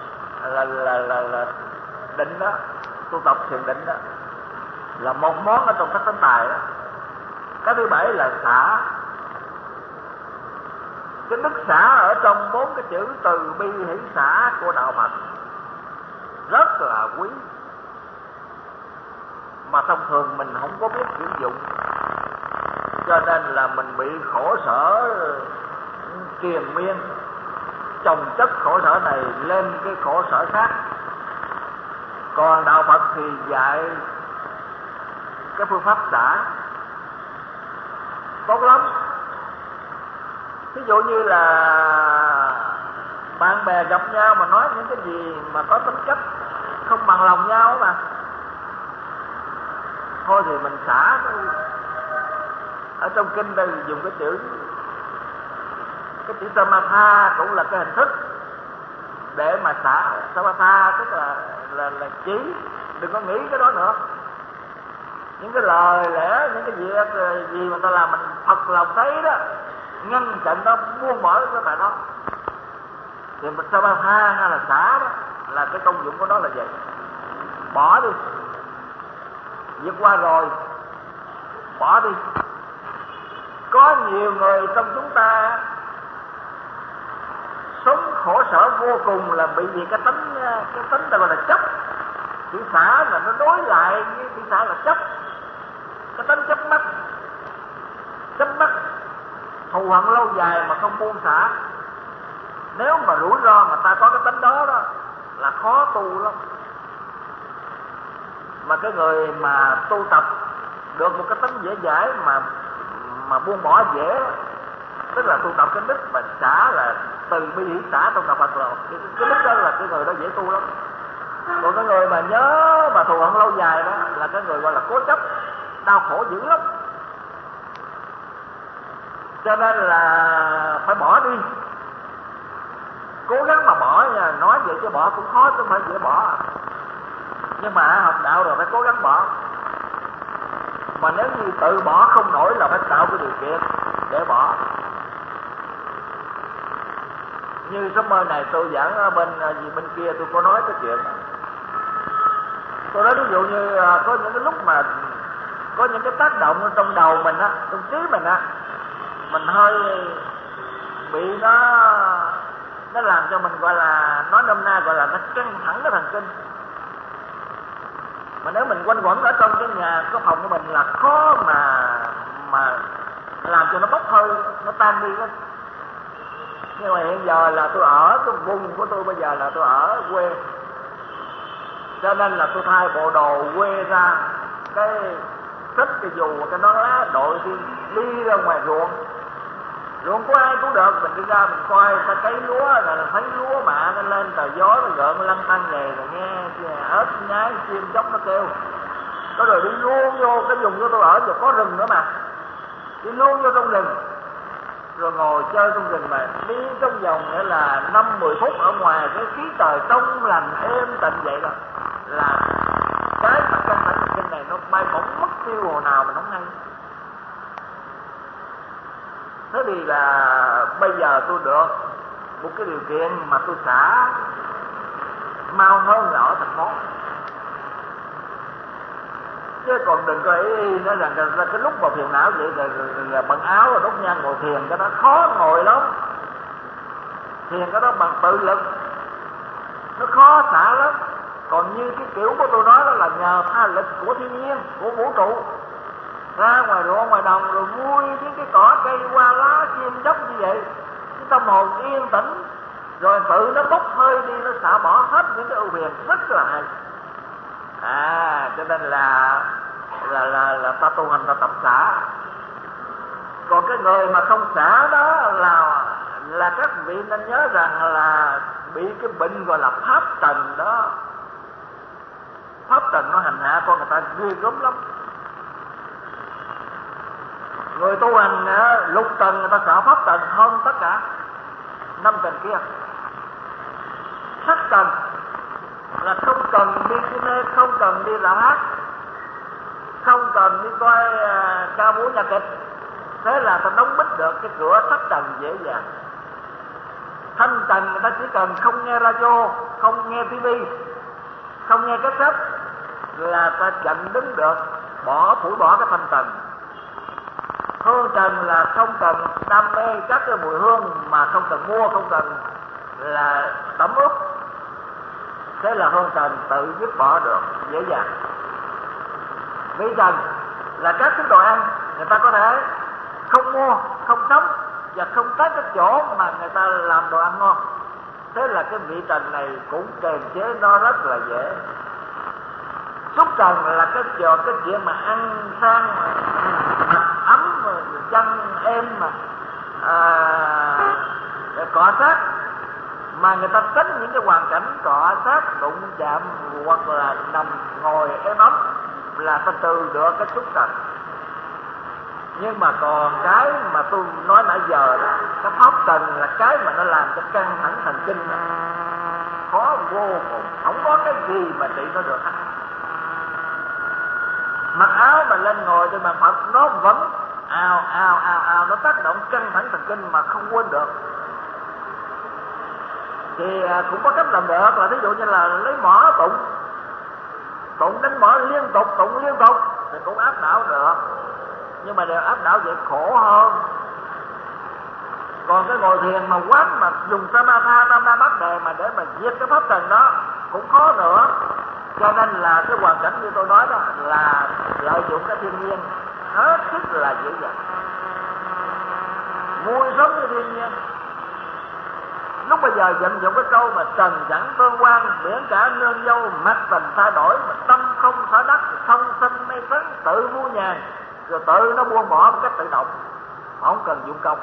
Speaker 2: định đó, tu tập thiền định đó là một món ở trong sách Thánh Tài đó. Cái thứ bảy là xả. Cái đức xả ở trong 4 cái chữ từ bi hỷ xả của đạo Phật rất là quý, mà thông thường mình không có biết sử dụng, cho nên là mình bị khổ sở triền miên, chồng chất khổ sở này lên cái khổ sở khác. Còn đạo Phật thì dạy cái phương pháp xả tốt lắm. Ví dụ như là bạn bè gặp nhau mà nói những cái gì mà có tính cách không bằng lòng nhau mà, thôi thì mình xả. Ở trong kinh đây dùng cái chữ samatha cũng là cái hình thức để mà xả. Samatha tức là chỉ, đừng có nghĩ cái đó nữa. Những cái lời lẽ, những cái việc gì mà ta làm mình thật lòng thấy đó, ngăn chặn đó, buông bỏ cái bài đó. Thì mình samatha hay là xả đó là cái công dụng của nó là vậy. Bỏ đi, vượt qua rồi, bỏ đi. Có nhiều người trong chúng ta sống khổ sở vô cùng là bị vì cái tính ta gọi là chấp. Chữ xả là nó đối lại với chữ xả là chấp. Cái tính chấp mắc thù hận lâu dài mà không buông xả. Nếu mà rủi ro mà ta có cái tính đó đó là khó tu lắm. Mà cái người mà tu tập được một cái tính dễ dãi mà buông bỏ dễ, tức là tu tập cái đức mà xả là từ bi hỷ xả trong đạo Phật, là cái đức đó là cái người đó dễ tu lắm. Còn cái người mà nhớ mà thù hận lâu dài đó là cái người gọi là cố chấp, đau khổ dữ lắm. Cho nên là phải bỏ đi, cố gắng mà bỏ nha. Nói vậy chứ bỏ cũng khó chứ không phải dễ bỏ. Nhưng mà học đạo rồi phải cố gắng bỏ. Mà nếu như tự bỏ không nổi là phải tạo cái điều kiện để bỏ. Như sớm mơ này tôi giảng ở bên kia tôi có nói cái chuyện. Tôi nói ví dụ như có những cái lúc mà có những cái tác động trong đầu mình á, trong trí mình á, mình hơi bị nó làm cho mình gọi là, nói nôm na gọi là nó căng thẳng cái thần kinh. Mà nếu mình quanh quẩn ở trong cái nhà cái phòng của mình là khó mà làm cho nó bốc hơi, nó tan đi đó. Nhưng mà hiện giờ là tôi ở cái vùng của tôi bây giờ là tôi ở quê, cho nên là tôi thay bộ đồ quê ra, cái xách cái dù cái nón lá đội đi ra ngoài ruộng của ai cũng được, mình đi ra mình coi ta cấy lúa là thấy lúa mạ nó lên tờ gió nó gợn lăn tăn về rồi nghe ếch nhái chim chóc nó kêu, có rồi đi luôn vô cái vùng của tôi ở rồi có rừng nữa mà, đi luôn vô trong rừng rồi ngồi chơi trong rừng, mà đi trong vòng nghĩa là 5-10 phút ở ngoài cái khí trời trong lành êm tịnh vậy đó, là cái mặt căng thẳng thần kinh này nó bay bổng mất tiêu hồ nào mà không hay. Thế thì là bây giờ tôi được một cái điều kiện mà tôi xả mau hơn là ở thành phố. Chứ còn đừng có ý nói rằng là cái lúc mà phiền não vậy là bận áo rồi đốt nhang ngồi thiền, cái đó khó ngồi lắm. Thiền cái đó bằng tự lực, nó khó xả lắm. Còn như cái kiểu của tôi nói đó là nhờ tha lực của thiên nhiên, của vũ trụ, ra ngoài ruộng ngoài đồng rồi vui với cái cỏ cây hoa lá chim chóc như vậy, cái tâm hồn yên tĩnh, rồi tự nó bốc hơi đi, nó xả bỏ hết những cái ưu phiền, rất là hay. Cho nên là ta tu hành, ta tập xả. Còn cái người mà không xả đó là các vị nên nhớ rằng là bị cái bệnh gọi là pháp trần đó. Pháp trần nó hành hạ con người ta ghê gớm lắm. Người tu hành lục trần người ta sợ pháp trần hơn tất cả 5 trần kia. Sắc trần là không cần đi cine, không cần đi làm hát, không cần đi coi ca múa nhạc kịch, thế là ta đóng bít được cái cửa sắc trần dễ dàng. Thanh trần người ta chỉ cần không nghe radio, không nghe tivi, không nghe cassette là ta chặn đứng được, phủi bỏ cái thanh trần. Hương trần là không cần đam mê các cái mùi hương mà không cần mua, không cần là tẩm ướp, thế là hương trần tự dứt bỏ được dễ dàng. Vị trần là các thứ đồ ăn người ta có thể không mua, không sống và không tới cái chỗ mà người ta làm đồ ăn ngon, thế là cái vị trần này cũng kềm chế nó rất là dễ. Xúc trần là cái chuyện mà ăn sang mặc ấm chân êm mà cọ sát, mà người ta tránh những cái hoàn cảnh cọ sát đụng chạm hoặc là nằm ngồi êm ấm là ta trừ được cái xúc trần. Nhưng mà còn cái mà tôi nói nãy giờ đó, cái pháp trần là cái mà nó làm cho căng thẳng thần kinh đó, khó vô cùng, không có cái gì mà trị nó được. Mặc áo mà lên ngồi trên bàn Phật nó vẫn ào nó tác động căng thẳng thần kinh mà không quên được. Thì cũng có cách làm được, là ví dụ như là lấy mỏ tụng đánh mỏ liên tục thì cũng áp đảo được, nhưng mà đều áp đảo vậy khổ hơn. Còn cái ngồi thiền mà quán mà dùng samatha tam na bát đề mà để mà diệt cái pháp trần đó cũng khó nữa. Cho nên là cái hoàn cảnh như tôi nói đó là lợi dụng cái thiên nhiên hết sức là dễ dàng, vui sống với thiên nhiên. Lúc bây giờ vận dụng cái câu mà trần chẳng tương quan, biển cả nương dâu, mặt tình thay đổi, mà tâm không xả đất, không sinh mê tấn, tự mua nhàn, rồi tự nó buông bỏ một cách tự động, không cần dụng công.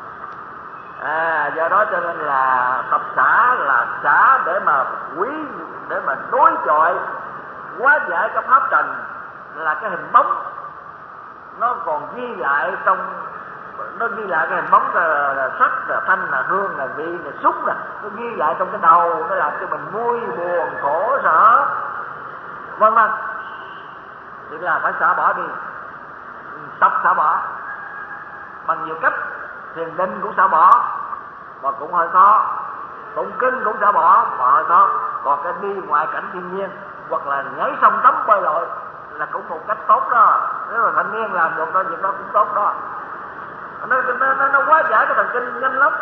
Speaker 2: Do đó cho nên là tập xả là xả để mà để mà đối chọi hóa giải cái pháp trần, là cái hình bóng nó còn ghi lại trong, nó ghi lại cái hình bóng là sắc, là thanh, là hương, là vị, là xúc, nó ghi lại trong cái đầu, nó làm cho mình vui buồn khổ sở. vân vân. Thì là phải xả bỏ đi, tập xả bỏ bằng nhiều cách. Thiền định cũng xả bỏ mà cũng hơi khó, tụng kinh cũng xả bỏ mà hơi khó. Còn cái đi ngoài cảnh thiên nhiên hoặc là nhảy sông tắm bơi lội là cũng một cách tốt đó. Nếu mà thanh niên làm được đó, việc đó cũng tốt đó. Nó quá giải cái thần kinh nhanh lắm.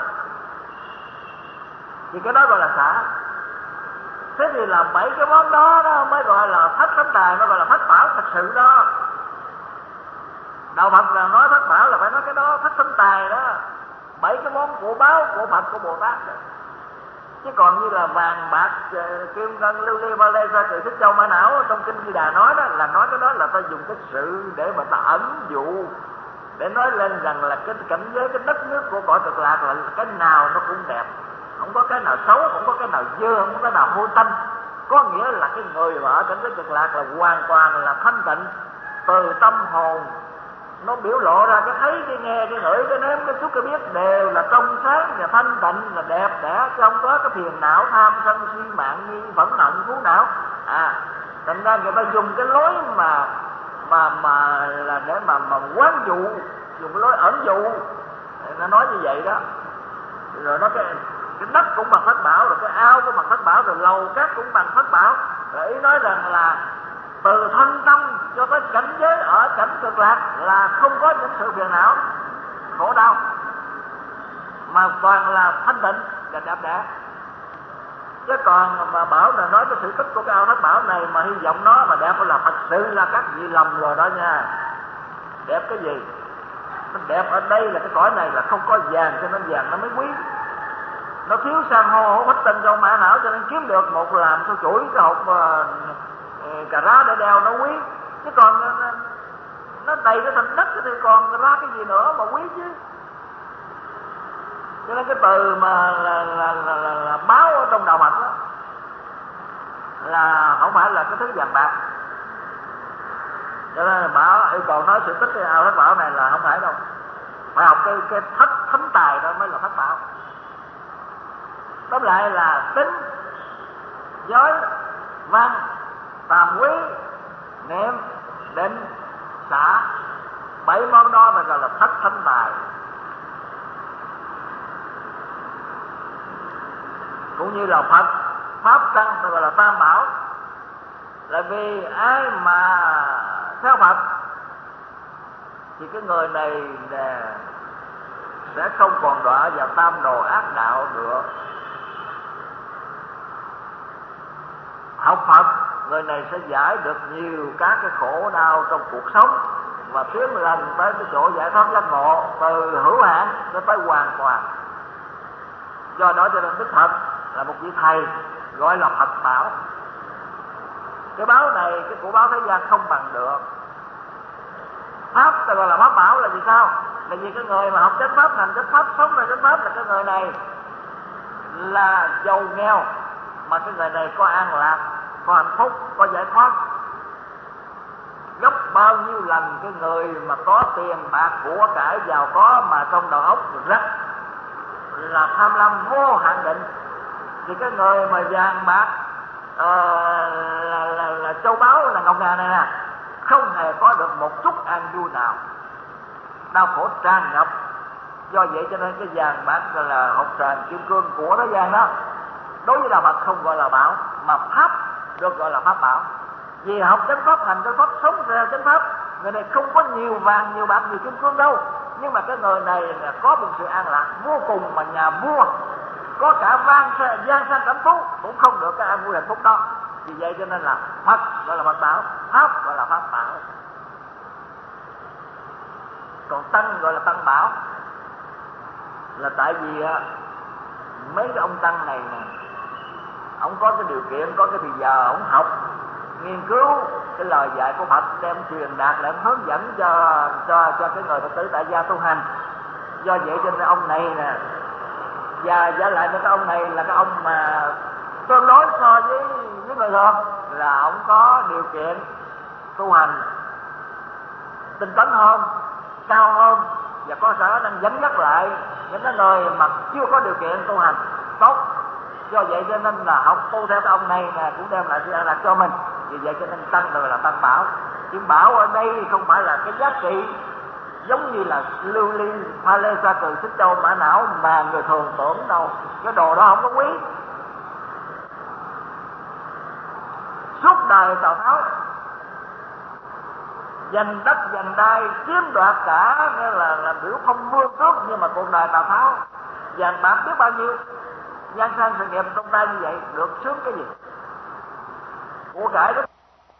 Speaker 2: Thì cái đó gọi là xả. Thế thì là 7 cái món đó mới gọi là thất tánh tài, mới gọi là thất bảo thật sự đó. Đạo Phật là nói thất bảo là phải nói cái đó, thất tánh tài đó. 7 cái món của báo của Phật của Bồ Tát đó. Chứ còn như là vàng bạc kim ngân lưu ly ba lê sa trì thích châu mã não trong kinh Di Đà nói đó, là nói cái đó là ta dùng cái sự để mà ta ẩn dụ, để nói lên rằng là cái cảnh giới, cái đất nước của cõi Cực Lạc là cái nào nó cũng đẹp, không có cái nào xấu, không có cái nào dơ, không có cái nào hôi tanh. Có nghĩa là cái người mà ở cảnh giới Cực Lạc là hoàn toàn là thanh tịnh, từ tâm hồn nó biểu lộ ra cái thấy, cái nghe, cái ngửi, cái nếm, cái xúc, cái biết đều là trong sáng và thanh tịnh, là đẹp đẽ, chứ không có cái phiền não tham sân si mạng nghi phẫn hận phú não. Thành ra người ta dùng cái lối mà là để mà quán dụ, dùng cái lối ẩn dụ, nó nói như vậy đó. Rồi nó cái đất cũng bằng thất bảo, rồi cái ao cũng bằng thất bảo, rồi lầu cát cũng bằng thất bảo. Rồi ý nói rằng là từ thân tâm cho tới cảnh giới ở cảnh Cực Lạc là không có những sự phiền não khổ đau, mà toàn là thanh tịnh và đẹp đẽ. Chứ còn mà bảo là nói cái sự tích của cái ao thất bảo này mà hy vọng nó mà đẹp là thật sự là các vị lầm rồi đó nha. Đẹp cái gì? Nó đẹp ở đây là cái cõi này là không có vàng, cho nên vàng nó mới quý. Nó thiếu san hô hút tinh trong mã não, cho nên kiếm được một làm sao chuỗi cái hộp cà rá để đeo nó quý. Chứ còn nó đầy cái thành đất thì còn ra cái gì nữa mà quý chứ. Cho nên cái từ mà là báo ở trong đạo Phật đó là không phải là cái thứ vàng bạc. Cho nên là bảo yêu cầu nói sự tích cái ao thất bảo này là không phải đâu, phải học cái thất thánh tài đó mới là thất bảo. Tóm lại là tính, giới, văn, tàm quý, niệm, định, xả, 7 món đó mà gọi là thất thánh tài. Cũng như là Phật pháp tăng tôi gọi là tam bảo, là vì ai mà theo Phật thì cái người này sẽ không còn đọa vào tam đồ ác đạo được. Học Phật, người này sẽ giải được nhiều các cái khổ đau trong cuộc sống và tiến lần tới cái chỗ giải thoát giác ngộ, từ hữu hạn cho tới hoàn toàn. Do đó cho nên Đức Phật là một vị thầy gọi là Phật bảo. Cái báo này, cái của báo thế gian không bằng được. Pháp ta gọi là pháp bảo là vì sao? Là vì cái người mà học chánh pháp, hành chánh pháp, sống ra chánh pháp là cái người này là giàu nghèo, mà cái người này có an lạc, có hạnh phúc, có giải thoát gấp bao nhiêu lần cái người mà có tiền bạc của cải giàu có mà trong đầu óc rất là tham lam vô hạn định. Thì cái người mà vàng bạc là châu báu, là ngọc ngà này nè, không hề có được một chút an vui nào, đau khổ tràn ngập. Do vậy cho nên cái vàng bạc là hột tràn kim cương của thế gian đó, đối với đạo Phật không gọi là bảo, mà pháp được gọi là pháp bảo. Vì học chánh pháp, hành chánh pháp, sống theo chánh pháp, người này không có nhiều vàng, nhiều bạc, nhiều kim cương đâu, nhưng mà cái người này là có một sự an lạc vô cùng, mà nhà vua có cả gian sang cảnh phú cũng không được cái an vui hạnh phúc đó. Vì vậy cho nên là Phật gọi là Phật bảo, pháp gọi là pháp bảo, còn tăng gọi là tăng bảo. Là tại vì mấy cái ông tăng này nè, ông có cái điều kiện, có cái thời giờ ông học nghiên cứu cái lời dạy của Phật, đem truyền đạt lại, hướng dẫn cho cái người Phật tử tại gia tu hành. Do vậy cho nên ông này nè, và giả lại với cái ông này là cái ông mà tương đối so với người thường là ông có điều kiện tu hành tinh tấn hơn, cao hơn, và có khả năng dẫn dắt lại những cái người mà chưa có điều kiện tu hành tốt. Do vậy cho nên là học tu theo cái ông này nè cũng đem lại sự an lạc cho mình. Vì vậy cho nên tăng rồi là tăng bảo. Chữ bảo ở đây không phải là cái giá trị giống như là lưu ly, pha lê, sa cừ, xích châu, mã não mà người thường tưởng đâu. Cái đồ đó không có quý. Suốt đời Tào Tháo giành đất giành đai, chiếm đoạt cả, nghĩa là biểu phong vương tước, nhưng mà cuộc đời Tào Tháo vàng bạc biết bao nhiêu, gian sang sự nghiệp trong tay như vậy, được sướng cái gì? Của cải đó.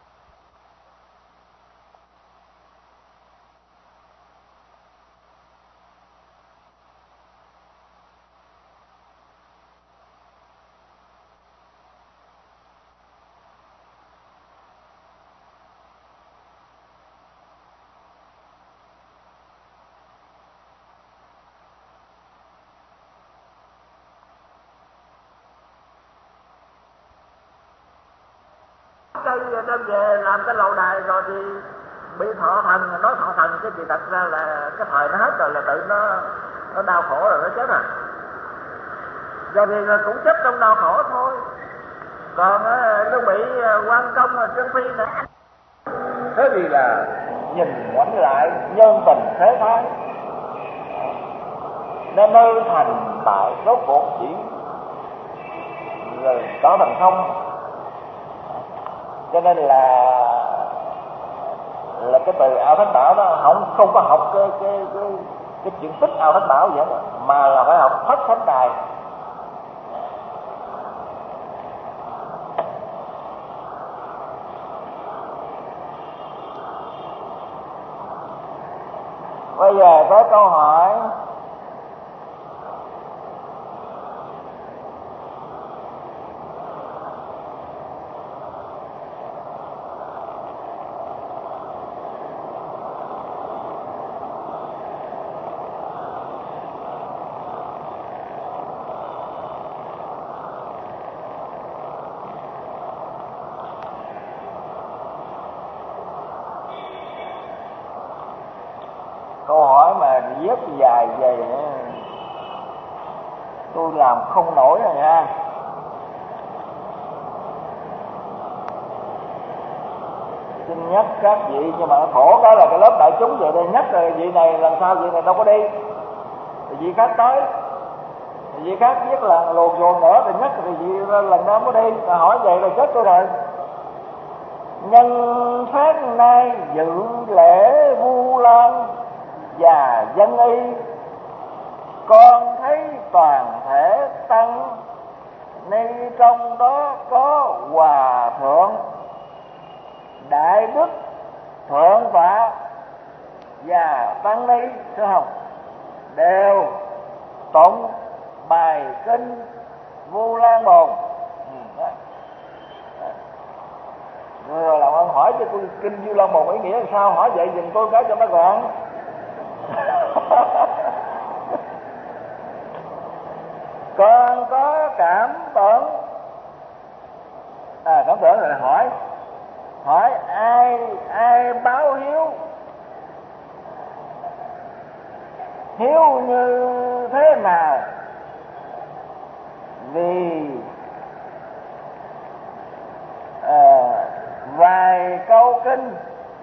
Speaker 2: Cây đem về làm cái lầu đài rồi thì bị thọ thần, nói thọ thần chứ thì thật ra là cái thời nó hết rồi, là tự nó đau khổ rồi nó chết rồi. Giờ thì cũng chết trong đau khổ thôi. Còn nó bị quan công và Trương Phi nữa. Thế thì là nhìn ngoảnh lại nhân tình thế thái, nên nơi thành bại rốt cuộc chỉ rồi có thành không. Cho nên là cái từ ao thất bảo đó không có học cái chuyện tích ao thất bảo vậy đó, mà là phải học thất thánh đài. Bây giờ có câu hỏi mà viết dài về tôi làm không nổi rồi nha. Xin nhắc các vị, nhưng mà khổ cái là cái lớp đại chúng về đây nhắc rồi vị này lần sau vị này đâu có đi, thì vị khác tới, thì vị khác viết là luồn ruồn nữa thì nhắc, thì vị lần đó mới đi, rồi hỏi vậy rồi chết tôi rồi. Nhân phát nay dự lễ Vu Lan và dân y, con thấy toàn thể tăng ni trong đó có hòa thượng đại đức thượng tọa và tăng ni, thấy không, đều tụng bài kinh Vu Lan Bồn. Rồi làm ơn hỏi cho tôi kinh Vu Lan Bồn ý nghĩa làm sao, hỏi vậy dùm tôi cái cho nó gọn. Con có cảm tưởng, cảm tưởng rồi hỏi ai báo hiếu như thế nào, vì vài câu kinh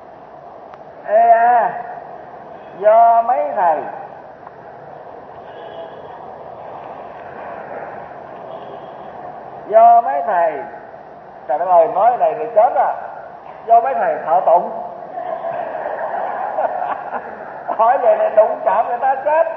Speaker 2: do mấy thầy trời đất ơi, nói này thì chết à, do mấy thầy thợ tụng. Hỏi về này đụng chạm người ta chết.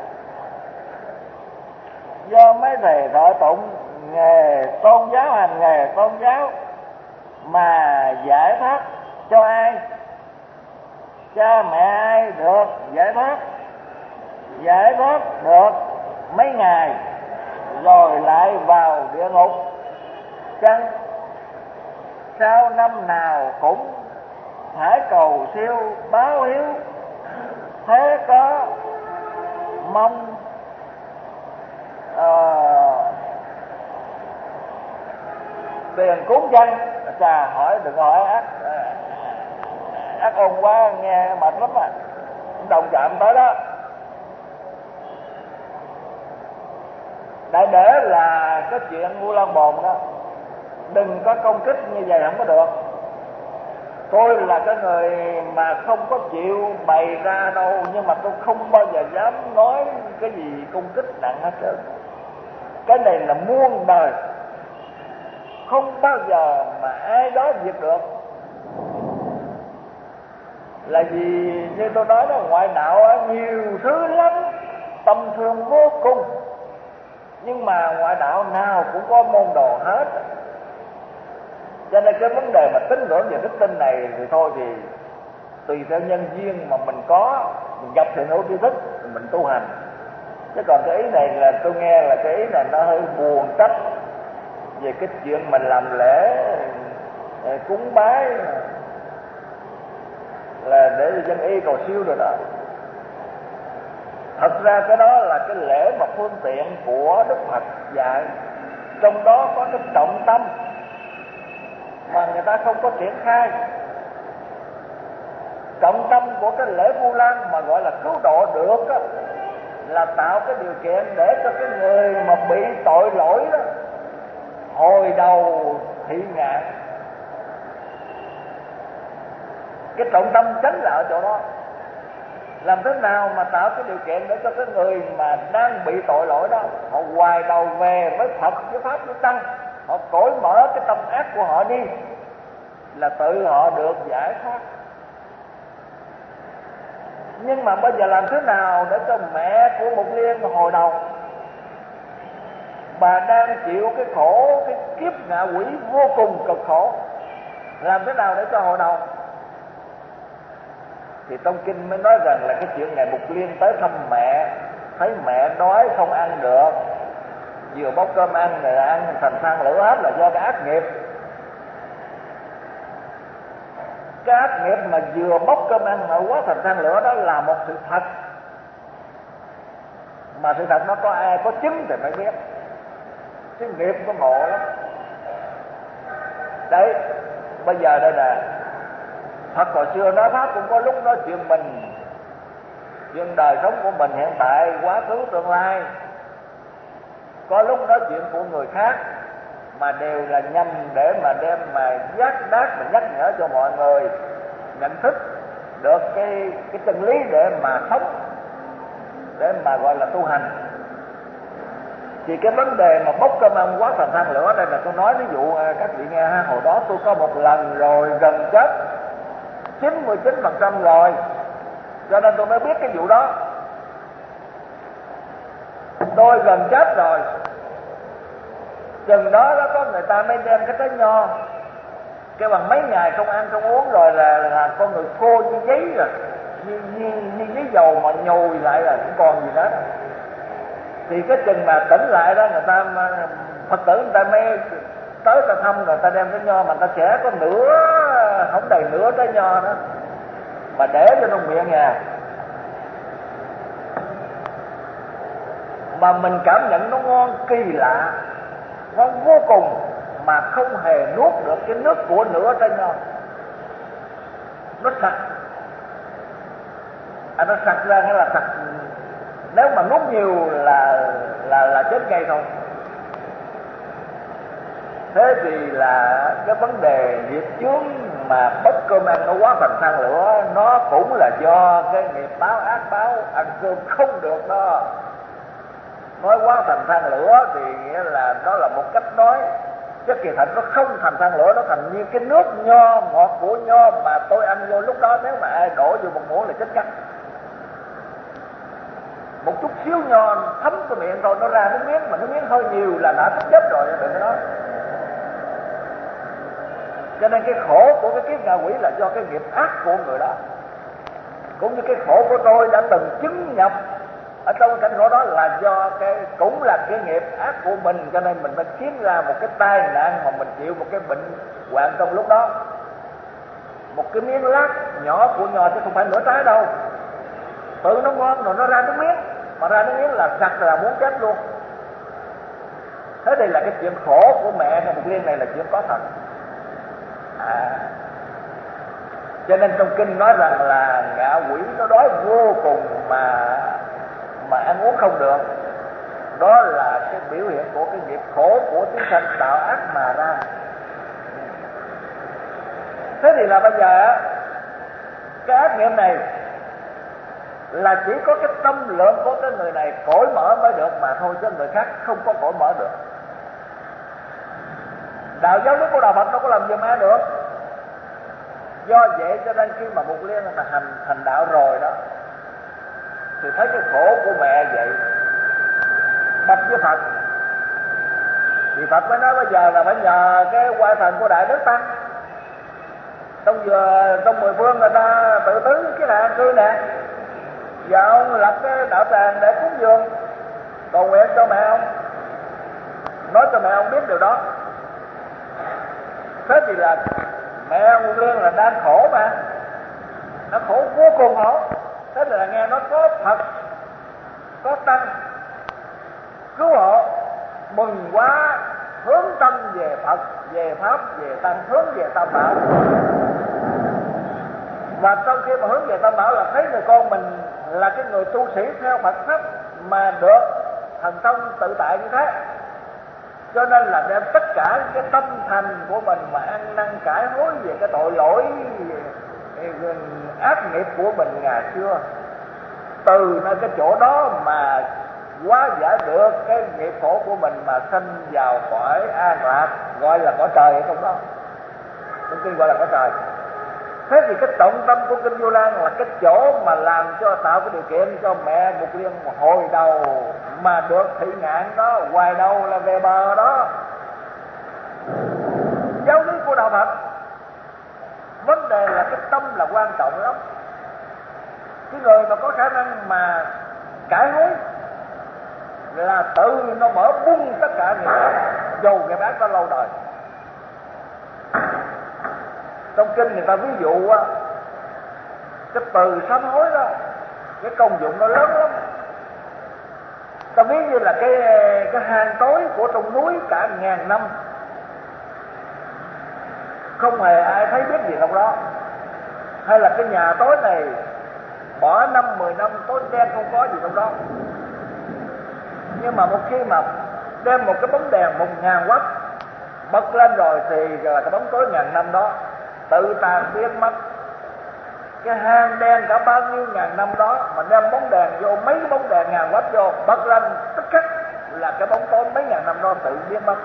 Speaker 2: Do mấy thầy thợ tụng nghề tôn giáo, hành nghề tôn giáo mà giải thoát cho ai, cha mẹ ai được giải thoát được mấy ngày rồi lại vào địa ngục, chăng sau năm nào cũng phải cầu siêu báo hiếu, thế có mong tiền cúng chăng? Chà, hỏi đừng hỏi ác ôn quá, nghe mệt lắm à, đồng chạm tới đó. Đại để là cái chuyện Vu Lan Bồn đó, đừng có công kích như vậy không có được. Tôi là cái người mà không có chịu bày ra đâu, nhưng mà tôi không bao giờ dám nói cái gì công kích nặng hết trơn. Cái này là muôn đời, không bao giờ mà ai đó diệt được. Là vì như tôi nói đó, ngoại đạo nhiều thứ lắm, tâm thương vô cùng, nhưng mà ngoại đạo nào cũng có môn đồ hết. Cho nên cái vấn đề mà tín ngưỡng về đức tin này thì thôi thì tùy theo nhân duyên mà mình có, mình gặp thiện hữu tri thức thì mình tu hành. Chứ còn cái ý này là tôi nghe là cái ý này nó hơi buồn trách về cái chuyện mình làm lễ cúng bái là để dân y cầu siêu rồi đó. Thật ra cái đó là cái lễ mà phương tiện của Đức Phật dạy, trong đó có cái trọng tâm mà người ta không có triển khai. Trọng tâm của cái lễ Vu Lan mà gọi là cứu độ được á, là tạo cái điều kiện để cho cái người mà bị tội lỗi đó hồi đầu thị ngạn. Cái trọng tâm chính là ở chỗ đó. Làm thế nào mà tạo cái điều kiện để cho cái người mà đang bị tội lỗi đó họ hoài đầu về với Phật, với Pháp, với Tăng, họ cởi mở cái tâm ác của họ đi, là tự họ được giải thoát. Nhưng mà bây giờ làm thế nào để cho mẹ của Mục Liên hồi đầu, bà đang chịu cái khổ, cái kiếp ngạ quỷ vô cùng cực khổ, làm thế nào để cho hồi đầu? Thì trong kinh mới nói rằng là cái chuyện ngày Mục Liên tới thăm mẹ, thấy mẹ đói không ăn được, vừa bốc cơm ăn rồi ăn thành than lửa hết, là do cái ác nghiệp. Cái ác nghiệp mà vừa bốc cơm ăn mà quá thành than lửa đó là một sự thật, mà sự thật nó có ai có chứng thì phải biết. Cái nghiệp có ngộ lắm đấy. Bây giờ đây nè, Phật hồi xưa nói Pháp cũng có lúc nói chuyện mình, chuyện đời sống của mình hiện tại, quá khứ, tương lai. Có lúc nói chuyện của người khác, mà đều là nhằm để mà đem mà giác đác, mà nhắc nhở cho mọi người nhận thức được cái chân lý để mà sống, để mà gọi là tu hành. Thì cái vấn đề mà bốc cơm ăn quá thành than lửa đây là tôi nói ví dụ các vị nghe ha. Hồi đó tôi có một lần rồi gần chết 99% rồi, cho nên tôi mới biết cái vụ đó. Tôi gần chết rồi, chừng đó có người ta mới đem cái trái nho, cái bằng mấy ngày không ăn không uống rồi là con người khô như giấy rồi, như giấy dầu mà nhồi lại là không còn gì nữa. Thì cái chừng mà tỉnh lại đó, người ta Phật tử người ta mới tới ta thăm, rồi ta đem cái nho mà ta sẽ có nửa, không đầy nửa trái nho đó mà để cho trong miệng nhà. Mà mình cảm nhận nó ngon kỳ lạ, ngon vô cùng, mà không hề nuốt được cái nước của nửa trái nho. Nó sặc, nó sặc ra, nghĩa là sặc. Nếu mà nuốt nhiều là chết ngay thôi. Thế thì là cái vấn đề nghiệp chướng mà bốc cơm ăn nó quá thành than lửa, nó cũng là do cái nghiệp báo ác báo, ăn cơm không được đó. Nói quá thành than lửa thì nghĩa là nó là một cách nói, chứ kỳ thật nó không thành than lửa, nó thành như cái nước nho, ngọt của nho mà tôi ăn vô lúc đó, nếu mà ai đổ vô một muỗng là chết chắc. Một chút xíu nho thấm cái miệng thôi nó ra nước miếng, mà nước miếng hơi nhiều là đã chết rồi, đừng có nói. Cho nên cái khổ của cái kiếp ngạ quỷ là do cái nghiệp ác của người đó. Cũng như cái khổ của tôi đã từng chứng nhập ở trong cảnh khổ đó là do cũng là cái nghiệp ác của mình, cho nên mình mới khiến ra một cái tai nạn mà mình chịu một cái bệnh hoạn trong lúc đó. Một cái miếng lát nhỏ của nho chứ không phải nửa trái đâu, tự nó ngon rồi nó ra nước miếng, mà ra nước miếng là sặc là muốn chết luôn. Thế đây là cái chuyện khổ của mẹ của Mục Liên này là chuyện có thật. Cho nên trong kinh nói rằng là ngạ quỷ nó đói vô cùng mà ăn uống không được. Đó là cái biểu hiện của cái nghiệp khổ của chúng sanh tạo ác mà ra. Thế thì là bây giờ cái ác niệm này là chỉ có cái tâm lượng của cái người này cởi mở mới được mà thôi, chứ người khác không có cởi mở được. Đạo giáo lý của đạo Phật đâu có làm gì mà được. Do vậy cho nên khi mà Mục Liên là thành đạo rồi đó, thì thấy cái khổ của mẹ vậy, bạch với Phật, thì Phật mới nói bây giờ là phải nhờ cái oai thần của Đại Đức Tăng. Trong 10 phương người ta tự tứ cái nạn cư nè, giờ ông lập cái đạo tràng để cúng dường cầu nguyện cho mẹ ông, nói cho mẹ ông biết điều đó. Thế thì là mẹ ông Liên là đang khổ mà, nó khổ vô cùng khổ. Thế thì là nghe nó có Phật, có Tăng cứu hộ, mừng quá, hướng tâm về Phật, về Pháp, về Tăng, hướng về Tam Bảo. Và sau khi mà hướng về Tam Bảo là thấy người con mình là cái người tu sĩ theo Phật Pháp mà được thần thông tự tại như thế, cho nên là đem tất cả cái tâm thành của mình mà ăn năn cải hối về cái tội lỗi ác nghiệp của mình ngày xưa, từ nơi cái chỗ đó mà hóa giải được cái nghiệp khổ của mình mà sanh vào cõi an lạc, gọi là cõi trời hay không đó, trong kinh gọi là cõi trời. Thế thì cái trọng tâm của kinh Vô Lan là cái chỗ mà làm cho tạo cái điều kiện cho mẹ Mục Liên hồi đầu mà được thị ngạn đó, hoài đầu là về bờ đó. Giáo lý của đạo Phật, vấn đề là cái tâm là quan trọng lắm. Cái người mà có khả năng mà cải hối là tự nó mở bung tất cả nghiệp ác, dù nghiệp ác đã lâu đời. Trong kinh người ta ví dụ cái từ sám hối đó, cái công dụng nó lớn lắm. Ta ví như là cái hang tối của trong núi cả ngàn năm, không hề ai thấy biết gì trong đó. Hay là cái nhà tối này bỏ 5-10 năm tối đen không có gì trong đó. Nhưng mà một khi mà đem một cái bóng đèn 1000W bật lên rồi thì là cái bóng tối ngàn năm đó tự tàn biến mất. Cái hang đen cả bao nhiêu ngàn năm đó mà đem bóng đèn vô, mấy cái bóng đèn 1000W vô bật lên tức khắc là cái bóng tối mấy ngàn năm đó tự biến mất.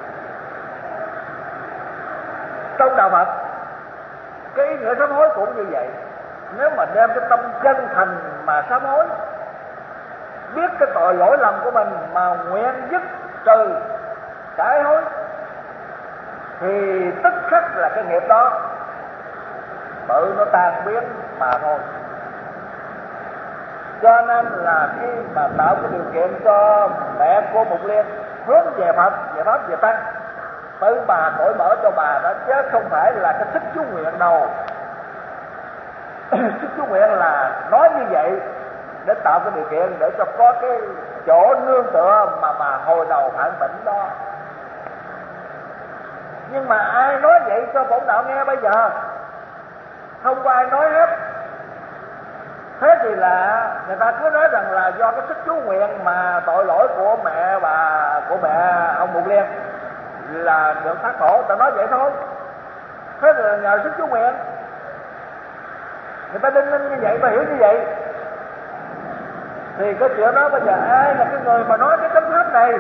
Speaker 2: Trong đạo Phật cái ý nghĩa sám hối cũng như vậy. Nếu mà đem cái tâm chân thành mà sám hối, biết cái tội lỗi lầm của mình mà nguyện dứt trừ cải hối, thì tức khắc là cái nghiệp đó tự nó tan biến mà thôi. Cho nên là khi mà tạo cái điều kiện cho mẹ của Mục Liên hướng về Phật, về Pháp, về Tăng, tự bà cởi mở cho bà đó, chứ không phải là cái sức chú nguyện đâu. Sức chú nguyện là nói như vậy để tạo cái điều kiện để cho có cái chỗ nương tựa mà bà hồi đầu phản tỉnh đó. Nhưng mà ai nói vậy cho bổn đạo nghe bây giờ? Không có ai nói hết. Thế thì là người ta cứ nói rằng là do cái sức chú nguyện mà tội lỗi của mẹ ông Mục Liên là được thoát khổ, ta nói vậy thôi. Thế thì là nhờ sức chú nguyện. Người ta đinh ninh như vậy, ta hiểu như vậy. Thì cái chuyện đó bây giờ ai là cái người mà nói cái chánh pháp này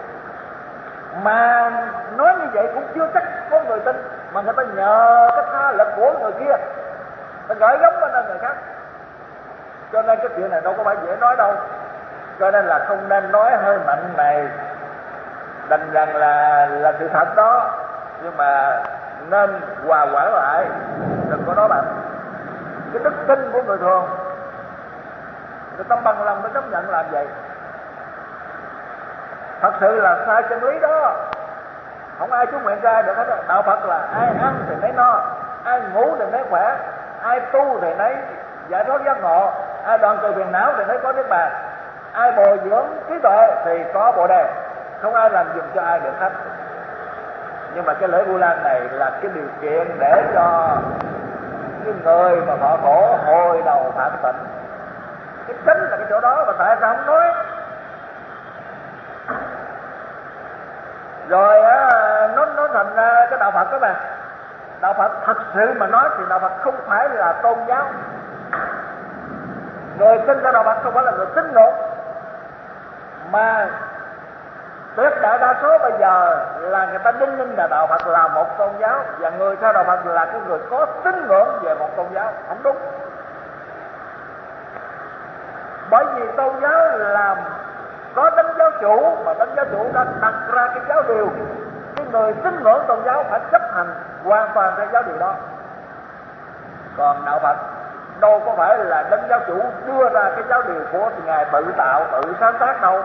Speaker 2: mà nói như vậy cũng chưa chắc có người tin, mà người ta nhờ cái tha lực của người kia, ta gửi gắm lên người khác. Cho nên cái chuyện này đâu có phải dễ nói đâu. Cho nên là không nên nói hơi mạnh này, đành rằng là sự thật đó, nhưng mà nên hòa quản lại, đừng có nói bạn. Cái đức tin của người thường, người ta bằng lòng mới chấp nhận làm vậy. Thật sự là sai chân lý đó, không ai chú nguyện ra được hết. Đạo Phật là ai ăn thì nấy no, ai ngủ thì nấy khỏe, ai tu thì nấy giải thoát giác ngộ, ai đoạn trừ phiền não thì nấy có niết bàn, ai bồi dưỡng trí tuệ thì có Bồ Đề, không ai làm giùm cho ai được hết. Nhưng mà cái lễ Vu Lan này là cái điều kiện để cho cái người mà họ khổ hồi đầu phản tỉnh. Cái chính là cái chỗ đó, mà tại sao không nói? Rồi nó thành ra cái đạo Phật đó mà đạo Phật thật sự mà nói thì đạo Phật không phải là tôn giáo. Người tin theo đạo Phật không phải là người tín ngưỡng, mà tuyệt đại đa số bây giờ là người ta đinh ninh là đạo Phật là một tôn giáo, và người theo đạo Phật là cái người có tín ngưỡng về một tôn giáo. Không đúng. Bởi vì tôn giáo là có đấng giáo chủ, mà đấng giáo chủ đã đặt ra cái giáo điều, cái người tín ngưỡng tôn giáo phải chấp hành hoàn toàn theo giáo điều đó. Còn đạo Phật đâu có phải là đấng giáo chủ đưa ra cái giáo điều của ngài tự tạo, tự sáng tác đâu.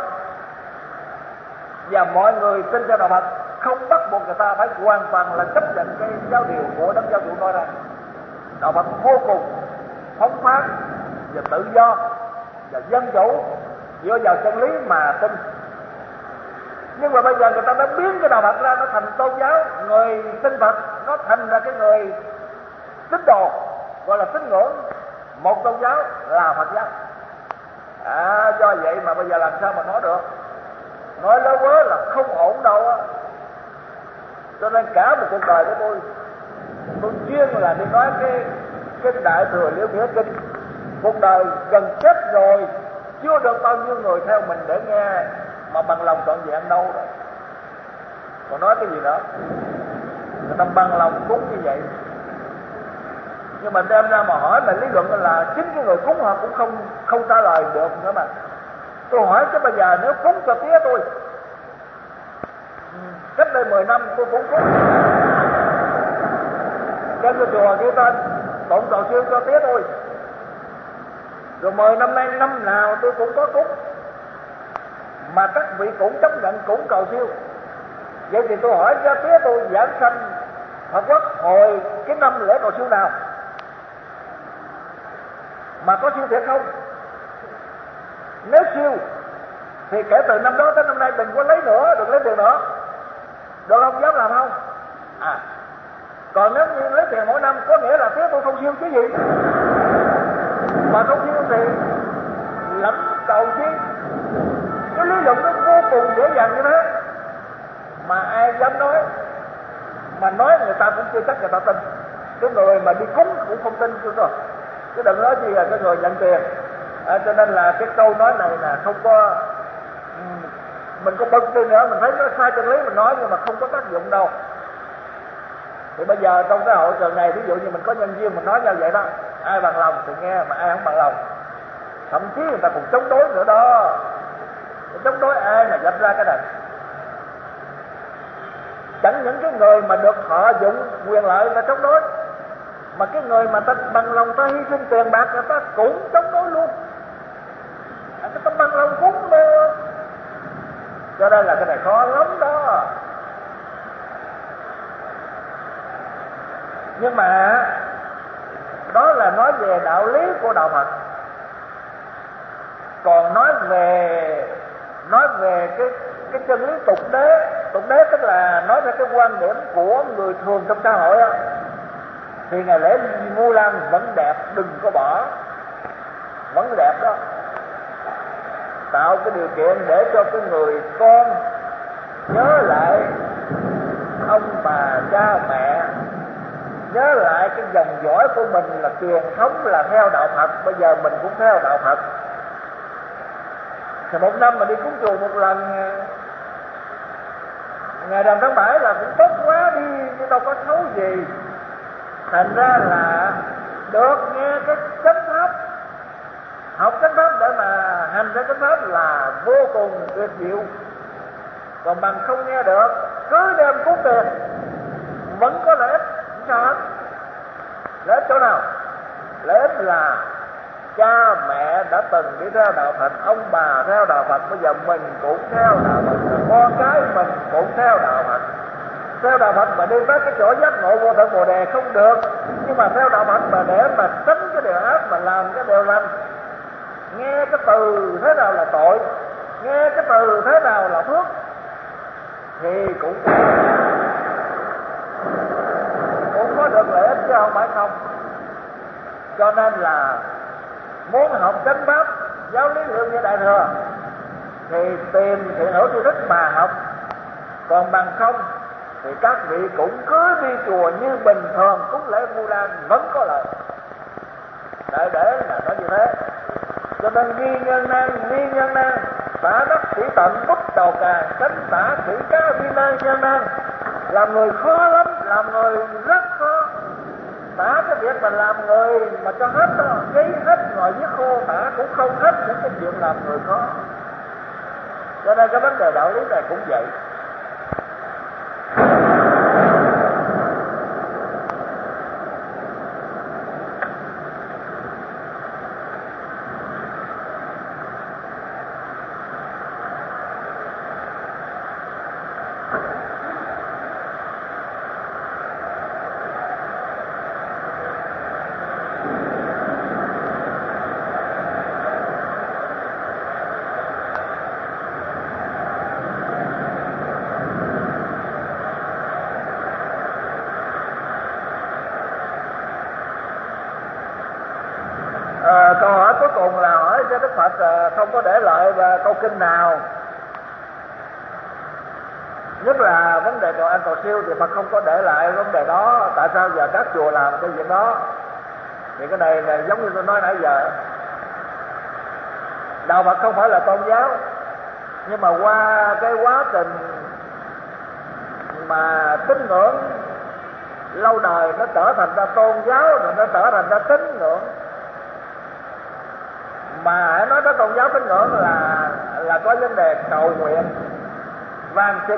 Speaker 2: Và mọi người tin theo đạo Phật không bắt buộc người ta phải hoàn toàn là chấp nhận cái giáo điều của đấng giáo chủ nói ra. Đạo Phật vô cùng phóng khoáng và tự do và dân chủ, dựa vào chân lý mà tin. Nhưng mà bây giờ người ta đã biến cái đạo Phật ra, nó thành tôn giáo. Người tin Phật nó thành ra cái người tín đồ, gọi là tín ngưỡng một tôn giáo là Phật giáo. Do vậy mà bây giờ làm sao mà nói được, nói lố vớ là không ổn đâu á. Cho nên cả một cuộc đời của tôi chuyên là đi nói cái Đại Thừa Liễu Nghĩa Kinh. Cuộc đời gần chết rồi, chưa được bao nhiêu người theo mình để nghe mà bằng lòng trọn vẹn đâu rồi. Còn nói cái gì nữa, người ta bằng lòng cúng như vậy. Nhưng mà đem ra mà hỏi mà lý luận là chính cái người cúng họ cũng không trả lời được nữa mà. Tôi hỏi chứ bây giờ nếu cúng cho tía tôi, cách đây 10 năm tôi cũng cúng trên cái chùa kia tên tụng cầu siêu cho tía tôi, rồi 10 năm nay năm nào tôi cũng có cúng, mà các vị cũng chấp nhận cúng cầu siêu. Vậy thì tôi hỏi cho tía tôi giảng sanh Phật quốc hồi cái năm lễ cầu siêu nào mà có siêu thiệt không? Nếu siêu thì kể từ năm đó tới năm nay đừng có lấy nữa, đừng lấy tiền nữa, được không? Dám làm không? Còn nếu như lấy tiền mỗi năm có nghĩa là tía tôi không siêu chứ gì, mà không siêu thì lẫn cầu chi. Cái lý luận nó vô cùng dễ dàng như thế mà ai dám nói, mà nói người ta cũng chưa chắc người ta tin. Cái người mà đi cúng cũng không tin chứ rồi, chứ đừng nói gì là cái người nhận tiền. Cho nên là cái câu nói này là không có, mình có bực đi nữa mình thấy nó sai chân lý mình nói, nhưng mà không có tác dụng đâu. Thì bây giờ trong cái hội trường này, ví dụ như mình có nhân viên mình nói như vậy đó, ai bằng lòng thì nghe, mà ai không bằng lòng, thậm chí người ta còn chống đối nữa đó. Chống đối ai mà dập ra cái này? Chẳng những cái người mà được họ dụng quyền lợi người ta chống đối, mà cái người mà ta bằng lòng ta hy sinh tiền bạc người ta cũng chống đối luôn. Cái ta bằng lòng cúng luôn. Cho nên là cái này khó lắm đó. Nhưng mà đó là nói về đạo lý của đạo Phật. Còn nói về cái chân lý tục đế tức là nói theo cái quan điểm của người thường trong xã hội á, thì ngày lễ Vu Lan vẫn đẹp, đừng có bỏ, vẫn đẹp đó. Tạo cái điều kiện để cho cái người con nhớ lại ông bà cha mẹ, nhớ lại cái dòng dõi của mình là truyền thống là theo đạo Phật, bây giờ mình cũng theo đạo Phật. Thì một năm mà đi cúng chùa một lần ngày rằm tháng 7 là cũng tốt quá đi, chứ đâu có xấu gì. Thành ra là được nghe cái chánh pháp, học chánh pháp để mà hành cái chánh pháp là vô cùng tuyệt diệu. Còn bằng không nghe được, cứ đem cúng tiền vẫn có lợi ích, không sao hết. Lợi ích chỗ nào? Lợi ích là cha mẹ đã từng đi theo đạo Phật, ông bà theo đạo Phật, bây giờ mình cũng theo đạo Phật, con cái mình cũng theo đạo Phật. Theo đạo Phật mà đi tới cái chỗ giác ngộ vô thượng Bồ Đề không được, nhưng mà theo đạo Phật mà để mà tránh cái điều ác mà làm cái điều lành. Nghe cái từ thế nào là tội, nghe cái từ thế nào là phước thì cũng có được lợi ích chứ không phải không. Cho nên là muốn học chánh pháp, giáo lý Liễu Nghĩa Đại Thừa thì tìm thiện hữu tri thức mà học. Còn bằng không thì các vị cũng cứ đi chùa như bình thường, cúng lễ Vu Lan vẫn có lợi. Để là nó như thế. Cho nên nghi nhân nan tả đắc sĩ tận bút đầu càng, tránh tả sĩ cá vi nan nhân nan. Làm người khó lắm, làm người rất khó. Tả cái việc mà làm người mà cho hết đó, giấy hết ngồi viết khô, tả cũng không hết những cái chuyện làm người khó. Cho nên cái vấn đề đạo lý này cũng vậy. Câu hỏi cuối cùng là hỏi cho Đức Phật không có để lại và câu kinh nào, nhất là vấn đề cầu an cầu siêu thì Phật không có để lại vấn đề đó. Tại sao giờ các chùa làm cái việc đó? Thì cái này là giống như tôi nói nãy giờ, đạo Phật không phải là tôn giáo, nhưng mà qua cái quá trình mà tín ngưỡng lâu đời nó trở thành ra tôn giáo, rồi nó trở thành ra tín ngưỡng. Mà nói tới tôn giáo tín ngưỡng là có vấn đề cầu nguyện, van xin,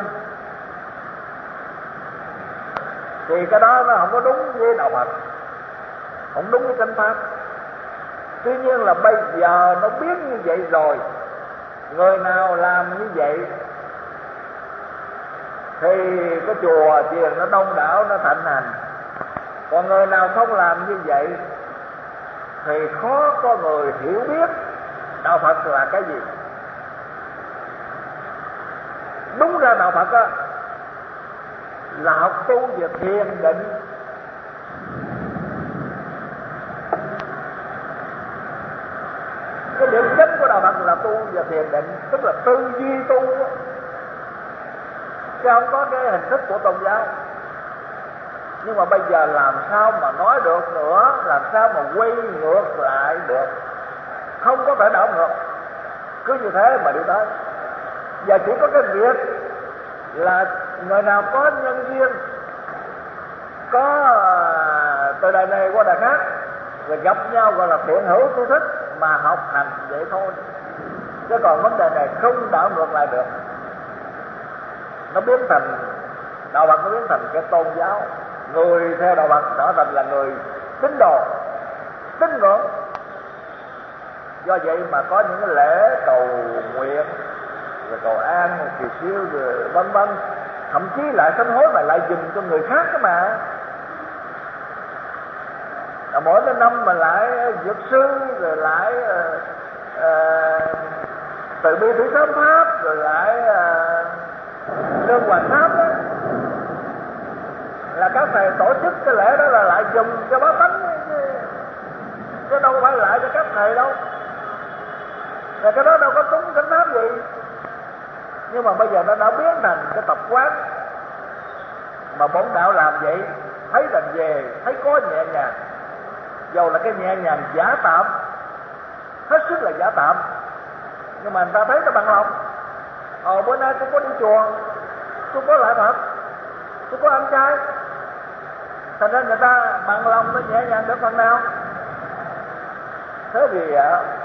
Speaker 2: thì cái đó nó không có đúng với đạo Phật, không đúng với chánh pháp. Tuy nhiên là bây giờ nó biết như vậy rồi, người nào làm như vậy thì cái chùa chiền nó đông đảo, nó thịnh hành. Còn người nào không làm như vậy thì khó có người hiểu biết đạo Phật là cái gì. Đúng ra đạo Phật á là học tu về thiền định. Cái điểm chính của đạo Phật là tu về thiền định, tức là tư duy tu, chứ không có cái hình thức của tôn giáo. Nhưng mà bây giờ làm sao mà nói được nữa, làm sao mà quay ngược lại được, không có thể đảo ngược, cứ như thế mà đi tới. Giờ chỉ có cái việc là người nào có nhân duyên, có từ đời này qua đời khác, rồi gặp nhau gọi là thiện hữu tu thích mà học hành vậy thôi. Chứ còn vấn đề này không đảo ngược lại được. Nó biến thành, đạo Phật nó biến thành cái tôn giáo. Người theo đạo Phật trở thành là người tín đồ, tín ngưỡng. Do vậy mà có những cái lễ cầu nguyện, rồi cầu an, rồi kỳ siêu, rồi vân vân. Thậm chí lại sám hối mà lại dùm cho người khác đó mà. Mỗi cái năm mà lại dược sư, rồi lại từ bi thủy sám pháp, rồi lại lương hoàng pháp đó, là các thầy tổ chức cái lễ đó là lại dùng cho bá tánh, chứ đâu phải lại cho các thầy đâu. Rồi cái đó đâu có túng chánh pháp gì. Nhưng mà bây giờ nó đã biến thành cái tập quán. Mà bổn đạo làm vậy, thấy là về, thấy có nhẹ nhàng. Dầu là cái nhẹ nhàng giả tạm, hết sức là giả tạm, nhưng mà người ta thấy nó bằng lòng. Bữa nay tôi có đi chùa, tôi có lại Phật, tôi có ăn chay, thành ra người ta bằng lòng, nó nhẹ nhàng được phần nào. Thế vì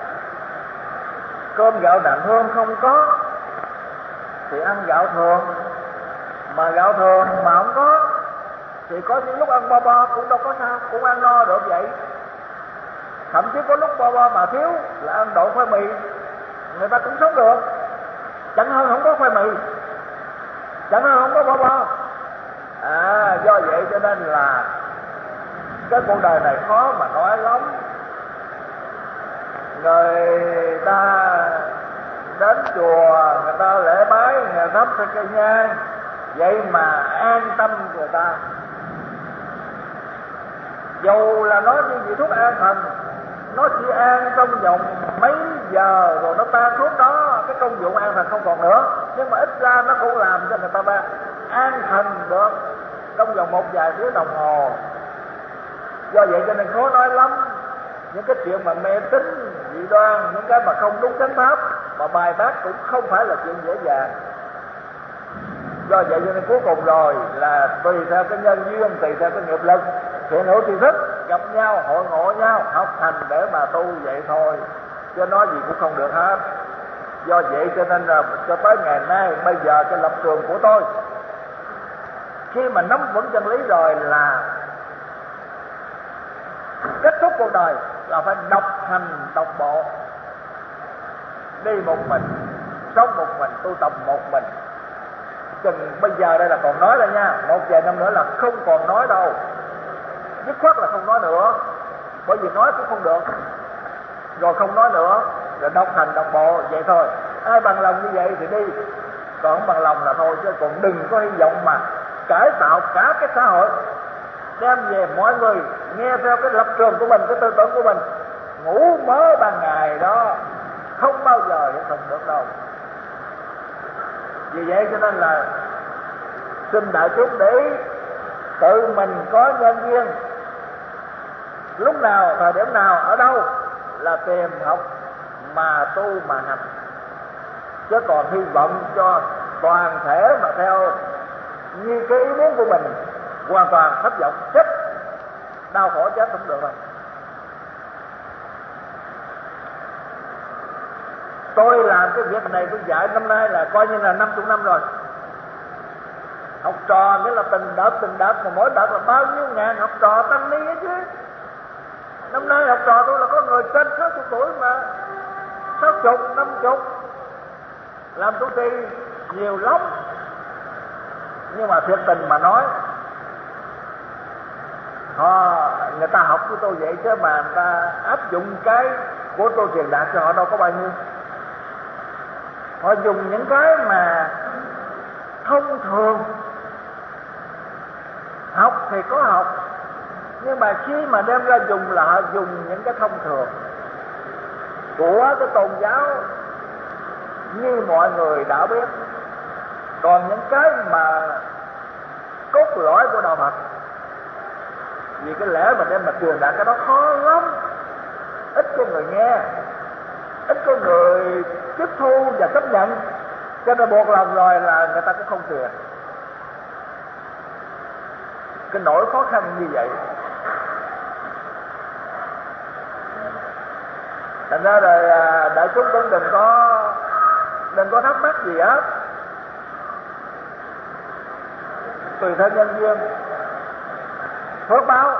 Speaker 2: cơm gạo nặng hương không có thì ăn gạo thường, mà gạo thường mà không có thì có những lúc ăn bo bo cũng đâu có sao, cũng ăn no được vậy. Thậm chí có lúc bo bo mà thiếu là ăn đậu khoai mì, người ta cũng sống được, chẳng hơn không có khoai mì, chẳng hơn không có bo bo. Do vậy cho nên là cái cuộc đời này khó mà nói lắm. Người ta đến chùa, người ta lễ bái, người thắp cây nhang, vậy mà an tâm người ta. Dù là nói như vị thuốc an thần, nó chỉ an trong vòng mấy giờ rồi nó tan thuốc đó, cái công dụng an thần không còn nữa, nhưng mà ít ra nó cũng làm cho người ta an thần được trong vòng một vài tiếng đồng hồ. Do vậy cho nên khó nói lắm. Những cái chuyện mà mê tín dị đoan, những cái mà không đúng chánh pháp mà bài bác cũng không phải là chuyện dễ dàng. Do vậy cho nên cuối cùng rồi là tùy theo cái nhân duyên, tùy theo cái nghiệp lực, thiện hữu tri thức gặp nhau, hội ngộ nhau, học hành để mà tu vậy thôi, chứ nói gì cũng không được hết. Do vậy cho nên là cho tới ngày nay, bây giờ cái lập trường của tôi khi mà nắm vững chân lý rồi là kết thúc cuộc đời là phải độc hành độc bộ, đi một mình, sống một mình, tu tập một mình. Chừng bây giờ đây là còn nói đây nha, một vài năm nữa là không còn nói đâu, dứt khoát là không nói nữa, bởi vì nói cũng không được, rồi không nói nữa, rồi độc hành độc bộ vậy thôi. Ai bằng lòng như vậy thì đi, còn không bằng lòng là thôi, chứ còn đừng có hy vọng mà cải tạo cả cái xã hội, đem về mọi người nghe theo cái lập trường của mình, cái tư tưởng của mình, ngủ mơ ban ngày đó không bao giờ hiện thực được đâu. Vì vậy cho nên là xin đại chúng để ý, tự mình có nhân duyên, lúc nào, thời điểm nào, ở đâu là tìm học mà tu mà hành, chứ còn hy vọng cho toàn thể mà theo như cái ý muốn của mình hoàn toàn thất vọng, chết đau khổ chết không được đâu. Tôi làm cái việc này tôi dạy năm nay là coi như là 50 năm rồi. Học trò nghĩa là từng đợt mà mỗi đợt là bao nhiêu ngàn học trò tăng ni ấy chứ. Năm nay học trò tôi là có người trên 60 tuổi mà 60, 50 làm tu trì nhiều lắm. Nhưng mà thiệt tình mà nói, người ta học của tôi vậy chứ mà người ta áp dụng cái của tôi truyền đạt cho họ đâu có bao nhiêu. Họ dùng những cái mà thông thường. Học thì có học, nhưng mà khi mà đem ra dùng là họ dùng những cái thông thường của cái tôn giáo như mọi người đã biết. Còn những cái mà cốt lõi của đạo Phật, vì cái lẽ mà đem mà truyền đạt cái đó khó lắm, ít có người nghe, ít có người tiếp thu và chấp nhận, cho nên buộc lòng rồi là người ta cũng không truyền. Cái nỗi khó khăn như vậy, thành ra rồi đại chúng cũng đừng có thắc mắc gì hết, tùy theo nhân duyên phước báo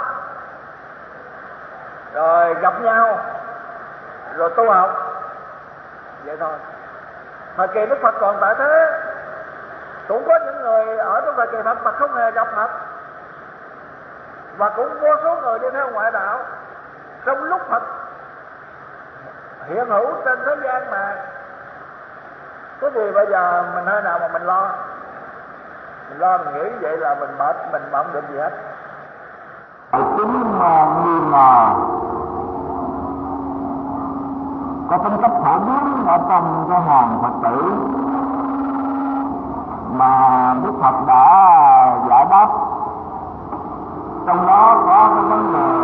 Speaker 2: rồi gặp nhau rồi tu học vậy thôi. Thời kỳ Đức Phật còn tại thế, cũng có những người ở trong thời kỳ Phật mà không hề gặp Phật, và cũng vô số người đi theo ngoại đạo trong lúc Phật hiện hữu trên thế gian mà. Thế thì bây giờ mình hơi nào mà mình lo mình nghĩ vậy là mình mệt, mình mà không được gì hết.
Speaker 1: Chính nghi ngờ có tính cách phổ biến ở trong cái hàng Phật tử mà Đức Phật đã giải đáp. Trong đó có cái vấn đề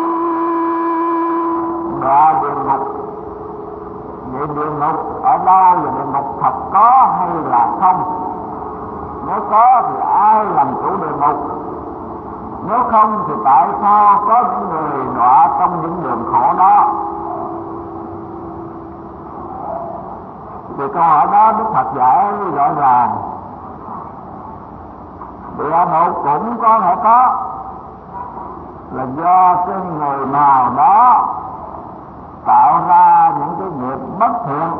Speaker 1: đọa địa ngục. Vậy địa ngục ở đâu, và địa ngục thật có hay là không? Nếu có thì ai làm chủ địa ngục? Nếu không thì tại sao có những người đọa trong những đường khổ đó? Thì câu hỏi đó Đức Phật giải rõ ràng. Địa ngục cũng có thể có, là do cái người nào đó tạo ra những cái nghiệp bất thiện,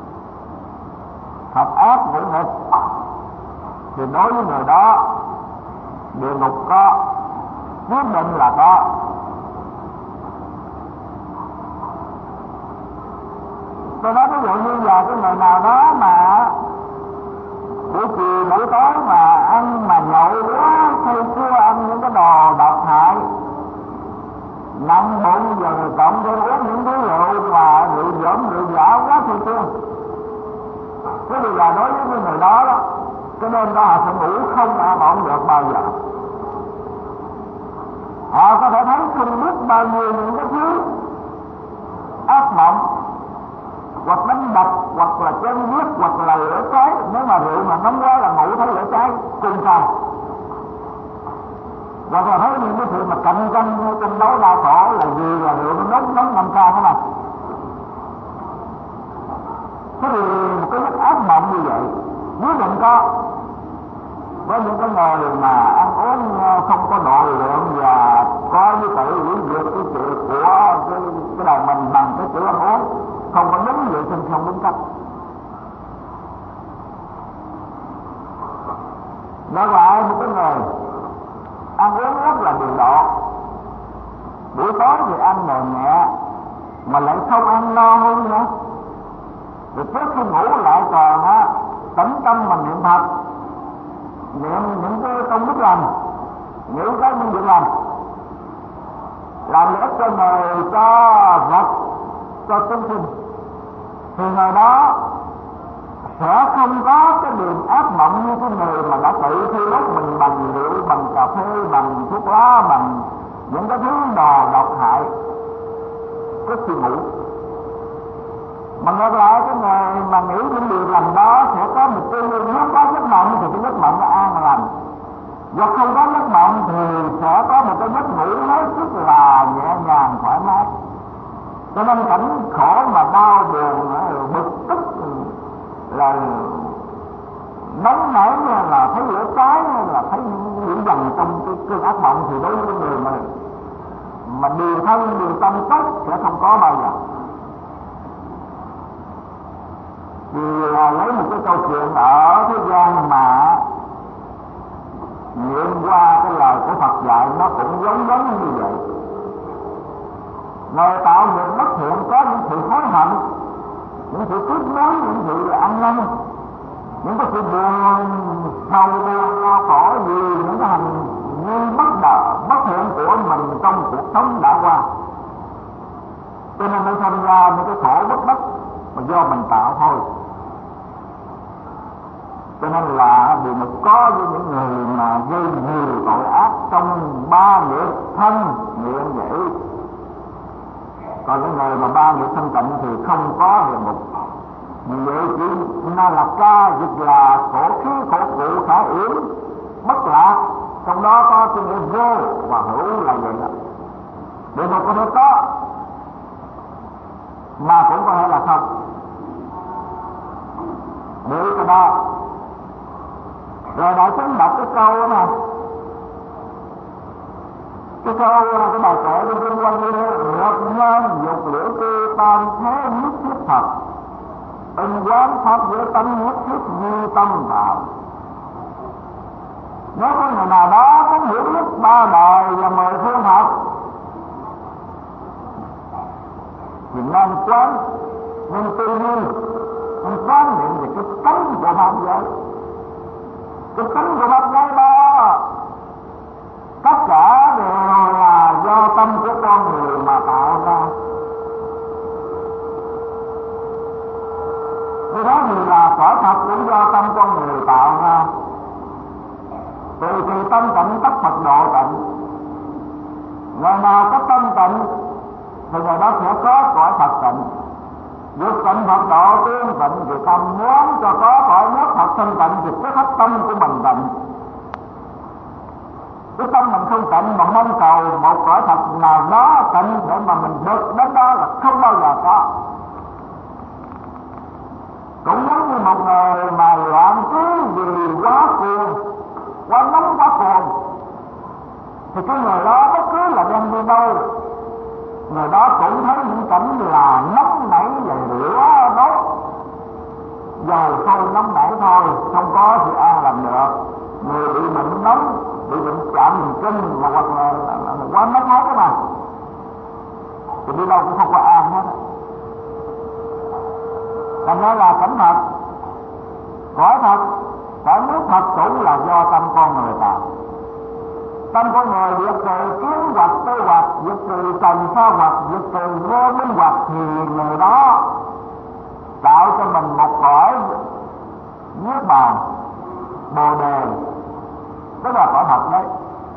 Speaker 1: thật ác ngũ nghịch, thì đối với người đó địa ngục có, quyết định là có. Tôi nói ví dụ như là cái người nào đó mà buổi chiều buổi tối mà ăn mà nhậu quá, say sưa ăn những cái đồ độc hại, nặng bụng, rồi cộng thêm uống những cái rượu mà rượu dởm rượu giả quá say sưa, thế thì là đối với cái người đó đó cho nên đó họ sẽ ngủ không an ổn được bao giờ. Họ có thể thấy không biết bao nhiêu những cái thứ ác mộng, hoặc đánh đập, hoặc là chém giết, hoặc là lửa cháy. Nếu mà rượu mà nóng quá là ngủ thấy lửa cháy cùng sao. Hoặc là thấy những cái sự mà cạnh tranh trong đấu đau khổ là gì, là rượu nó nóng nằm cao thế này. Thế thì một cái giấc ác mộng như vậy nhất định có. Với những cái người mà ăn uống không có độ lượng và có như tự hủy diệt cái sự của cái đầu mình bằng cái sự ăn uống không có đúng vệ sinh, không đúng cách. Ngược lại một cái người ăn uống rất là điều độ, buổi tối thì ăn nhẹ nhẹ mà lại không ăn no hơn nữa, rồi trước khi ngủ lại còn tĩnh tâm mà niệm Phật, niệm những cái công đức lành, nghĩ tới những việc lành, làm lợi ích cho người, cho vật, cho chúng sinh, thì người đó sẽ không có cái đường ác mộng như cái người mà đã tự thi đốt mình bằng rượu, bằng cà phê, bằng thuốc lá, bằng những cái thứ đồ độc hại trước khi ngủ. Mà ngược lại cái người mà nghĩ những điều lành đó sẽ có một cái, nếu có giấc mộng thì cái giấc mộng nó an lành, và không có giấc mộng thì sẽ có một cái giấc ngủ hết sức là nhẹ nhàng thoải mái. Cho nên cảnh khổ mà đau buồn, bực tức, là nóng nảy, là thấy lửa cháy, là thấy những dần trong cái cơn ác mộng, thì đối với người mà điều thân điều tâm tốt sẽ không có bao giờ. Thì lấy một cái câu chuyện ở thế gian mà nghiệm qua cái lời của Phật dạy, nó cũng giống như vậy. Người tạo nghiệp bất thiện có những sự hối hận, những sự tiếc nuối, những sự ăn năn, những cái sự buồn sâu buồn đau khổ vì những cái hành vi bất thiện của mình trong cuộc sống đã qua. Cho nên mới sinh ra những cái khổ bất mà do mình tạo thôi. Cho nên là điều mà có với những người mà gây nhiều tội ác trong ba nghiệp thân miệng vậy. Còn những người mà ba nghiệp thanh tịnh thì không có địa ngục. Vì vậy chỉ na là ca dịch là khổ khí khổ cụ khả yếu bất lạc, trong đó có cái nghĩa vô và hữu là vậy đó. Địa ngục có thể có mà cũng có thể là không. Để cái đó. Rồi đại chúng đọc cái câu đó nè, cái câu là cái bài kệ trong kinh Quan như thế: ngược nhân dục liễu tư tam thế nhất thiết Phật, ân quán pháp với tâm nhất thiết như tâm đạo. Nếu có người nào đó có hiểu biết ba đời và 10 phương học thì nên quán, nên tư duy, nên quán niệm về cái tánh của pháp giới. Cái tánh của pháp giới đó tất cả đều là do tâm của con người mà tạo ra. Cái đó thì là cõi thật cũng do tâm con người tạo ra. Từ tâm tịnh tất Phật độ tịnh. Người nào có tâm tịnh thì người đó sẽ có cõi Phật tịnh. Việc tịnh Phật độ tương tịnh thì tâm muốn cho có cõi nước Phật thanh tịnh thì cái khắp tâm của mình tịnh. Cái tâm mình không tịnh mà mong cầu một cõi thật nào đó tịnh để mà mình được đến đó là không bao giờ có. Cũng giống như một người mà loạn cứ vì quá cuồng, quá nóng quá cuồng, thì cái người đó bất cứ là đem đi đâu, người đó cũng thấy những cảnh là nóng nảy và lửa đốt, dầu sôi nóng nảy thôi, không có sự an lành được. Người bị bệnh nóng, bị bệnh chạm thần kinh mà hoặc là quá nóng hết đó mà, thì đi đâu cũng không có an hết. Thành ra là cảnh thật, cõi thật, cõi nước thật cũng là do tâm con người tạo. Tâm con người việc từ kiến hoặc tư hoặc, việc từ trần sa hoặc, việc từ vô minh hoặc, thì người đó tạo cho mình một cõi niết bàn, Bồ đề, tức là cõi thật đấy.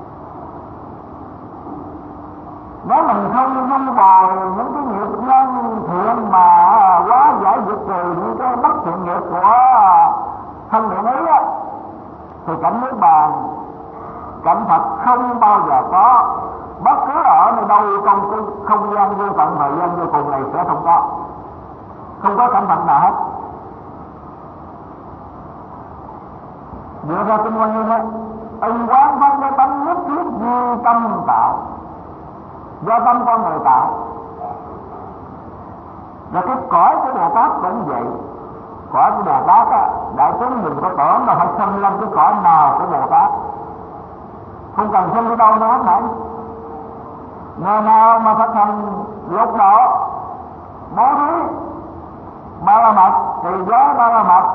Speaker 1: Nếu mình không dung bồi những cái nghiệp nhân thiện mà quá giải diệt trừ những cái bất thiện nghiệp của thân địa ấy á, thì cảnh niết bàn, cảnh Phật không bao giờ có. Bất cứ ở nơi đâu trong cái không gian vô tận thời gian vô cùng này sẽ không có cảnh Phật nào hết. Dựa ra kinh Quan Nghiêm ấy, ân quán pháp cái tánh nhất thiết như tâm tạo, do tâm con người tạo. Và cái cõi của Bồ Tát cũng vậy. Cõi của Bồ Tát á, đại chúng đừng có tưởng là phải xâm lên cái cõi nào của Bồ Tát, không cần xâm đi đâu nữa hết. Người nào mà thực hành lục độ, bố thí, ba la mật, trì giới ba la mật,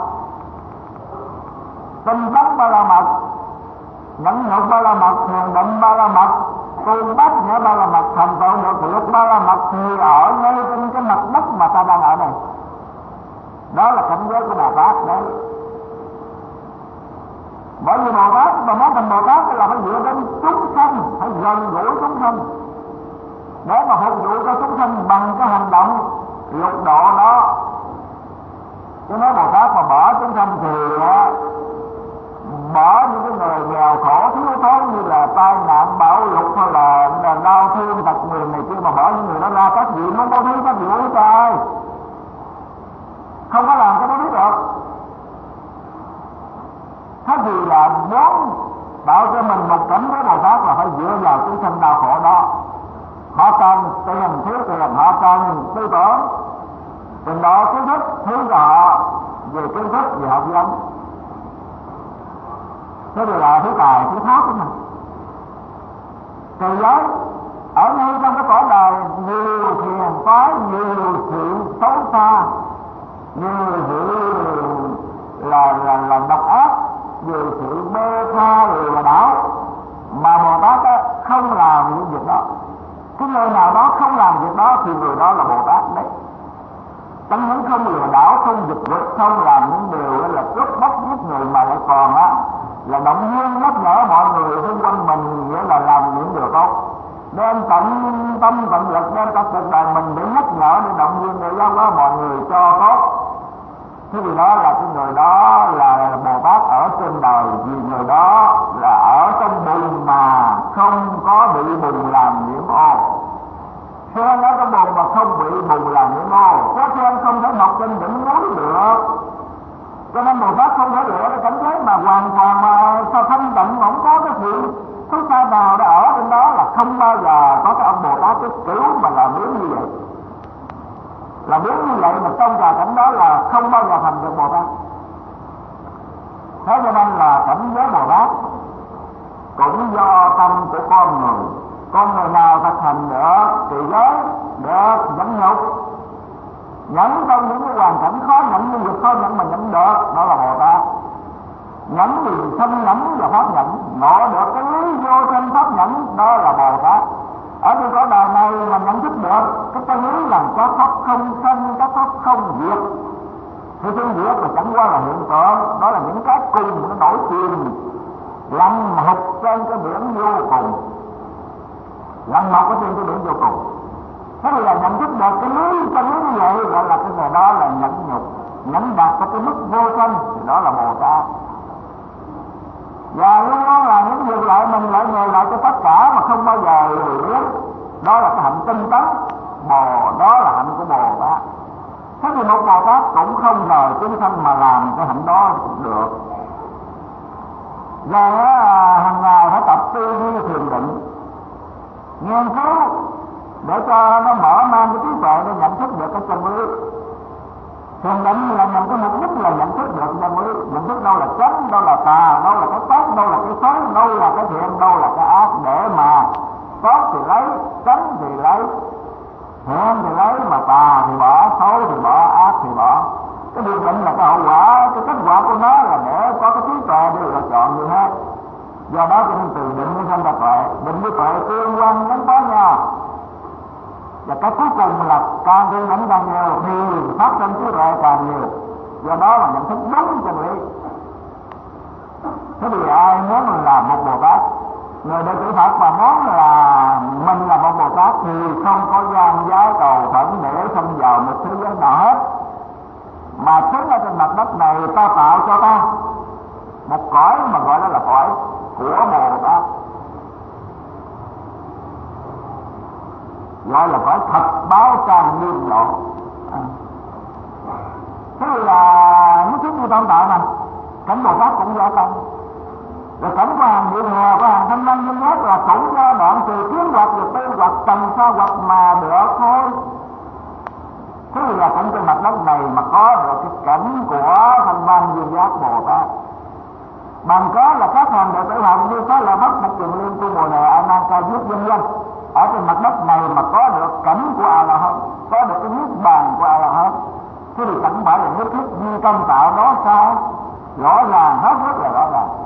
Speaker 1: tinh tấn ba la mật, nhẫn nhục ba la mật, thiền định ba la mật, tu bát nhã ba la mật, thành tựu được lực ba la mật, thì ở ngay trên cái mặt đất mà ta đang ở đây. Đó là cảnh giới của Bồ Tát đấy. Bởi vì Bồ Tát mà nói thành Bồ Tát là phải dựa đến chúng sanh, phải gần gũi chúng sanh để mà phục vụ cho chúng sanh bằng cái hành động lục độ đó. Chứ nói Bồ Tát mà bỏ chúng sanh thì bỏ những cái người nghèo khổ thiếu thốn như là tai nạn bão lụt hay là đau thương tật nguyền này kia, mà bỏ những người đó ra, các vị không có thấy các vị ơi trời, không có làm cái đó biết được. Thế thì là muốn tạo cho mình một cảnh giới Bồ Tát là phải dựa vào chúng sanh đau khổ đó. Họ cần tiền, thiếu tiền, họ cần tư tưởng, trình độ kiến thức, thiếu cho họ về kiến thức, về học vấn. Thế thì là thứ tài, thứ thác của mình. Trì giới, ở ngay trong cái cõi đời nhiều thiền phái, nhiều sự xấu xa, nhiều sự là độc ác, nhiều sự bê tha rồi là đảo, mà Bồ Tát không làm những việc đó. Cái người nào đó không làm việc đó thì người đó là Bồ Tát đấy. Chẳng những không lừa đảo, không giật vật, không làm những điều là cướp bóc giết người, mà lại còn là động viên nhắc nhở mọi người xung quanh mình, nghĩa là làm những điều tốt, đem tận tâm tận lực, đem cả cuộc đời mình để nhắc nhở, để động viên, để giáo hóa mọi người cho tốt. Thế thì đó là cái người đó là Bồ Tát ở trên đời, vì người đó là ở trong bùn mà không có bị bùn làm nhiễm ô. Xe nó trong bùn mà không bị bùn làm nhiễm ô, có xe không thể mọc trên đỉnh núi được. Cho nên Bồ Tát không thể lựa cái cảnh giới mà hoàn toàn mà sao thanh tịnh, không có cái sự xấu xa nào để ở trên đó, là không bao giờ có cái ông Bồ Tát cái kiểu mà làm biến như vậy. Là biến như vậy mà trong trà cảnh đó là không bao giờ thành được Bồ Tát. Thế cho nên là cảnh giới Bồ Tát cũng do tâm của con người. Con người nào thực hành được trì giới, được nhẫn nhục, nhẫn trong những cái hoàn cảnh khó nhẫn, những việc khó nhẫn mà nhẫn được, đó là Bồ Tát. Nhẫn thì sanh nhẫn và pháp nhẫn, ngộ được cái lý vô sanh pháp nhẫn, đó là Bồ Tát. Ở trên cõi đời này mà nhận thức được cái chân lý là có pháp không sanh, có pháp không diệt. Thì cái diệt là chẳng qua là hiện tượng, đó là những cái cùng nó nổi chìm lăn mọc trên cái biển vô cùng, lăn mọc ở trên cái biển vô cùng. Thế thì là nhận thức được cái lý chân lý như vậy, gọi là cái người đó là nhẫn nhục, nhẫn đạt tới cái mức vô sanh, thì đó là Bồ Tát. Và lúc đó là những việc lại mình lại ngồi lại cho tất cả mà không bao giờ biết, đó là cái hạnh tinh tấn, đó là hạnh của Bồ Tát. Thế thì một Bồ Tát cũng không rời chúng sanh mà làm cái hạnh đó cũng được. Rồi hàng ngày phải tập tư duy thiền định, nghiên cứu để cho nó mở mang cái trí tuệ để nhận thức được cái chân lý. Thiền định là nhằm cái mục đích là nhận thức được chân lý, nhận thức đâu là chánh, đâu là tà, đâu là cái tốt, đâu là cái xấu, đâu là cái thiện, đâu là cái ác, để mà tốt thì lấy, chánh thì lấy, thiện thì lấy, mà tà thì bỏ, xấu thì bỏ, ác thì bỏ. Cái thiền định là cái hậu quả, cái kết quả của nó là để có cái trí tuệ để lựa chọn như hết. Do đó cho nên từ định mới sanh ra tuệ, định với tuệ tương quan gắn bó nhau. Và cái cuối cùng là càng đi vẫn càng nhiều thì phát sinh trí tuệ càng nhiều. Do đó là nhận thức đúng chân lý. Thế thì ai muốn là một Bồ Tát, người đệ tử Phật mà muốn là mình là một Bồ Tát thì không có gian giáo cầu khẩn để không vào một thế giới nào hết, mà chính ở trên mặt đất này ta tạo cho ta một cõi mà gọi đó là cõi của Bồ Tát, gọi là cõi thật báo trang nghiêm độ. Thế là nó chính như tôn tạo mà cảnh Bồ Tát cũng do tâm, rồi cảnh của hàng Diệu Hòa, của hàng Thanh Văn Nhân Nhất là cũng do đoạn từ kiến hoặc được tư hoặc tầng sa hoặc mà được thôi. Thế là cảnh trên mặt đất này mà có được cái cảnh của Thanh Văn Duyên Giác Bồ Tát, bằng cớ là các hàng đệ tử Phật như thế là mất một trường liên tu Bồ Đề A Nan Ca Diếp vân vân, ở trên mặt đất này mà có được cảnh của A La Hán, có được cái niết bàn của A La Hán, thế thì chẳng phải là nhất thiết duy tâm tạo đó sao? Rõ ràng, hết rất là rõ ràng.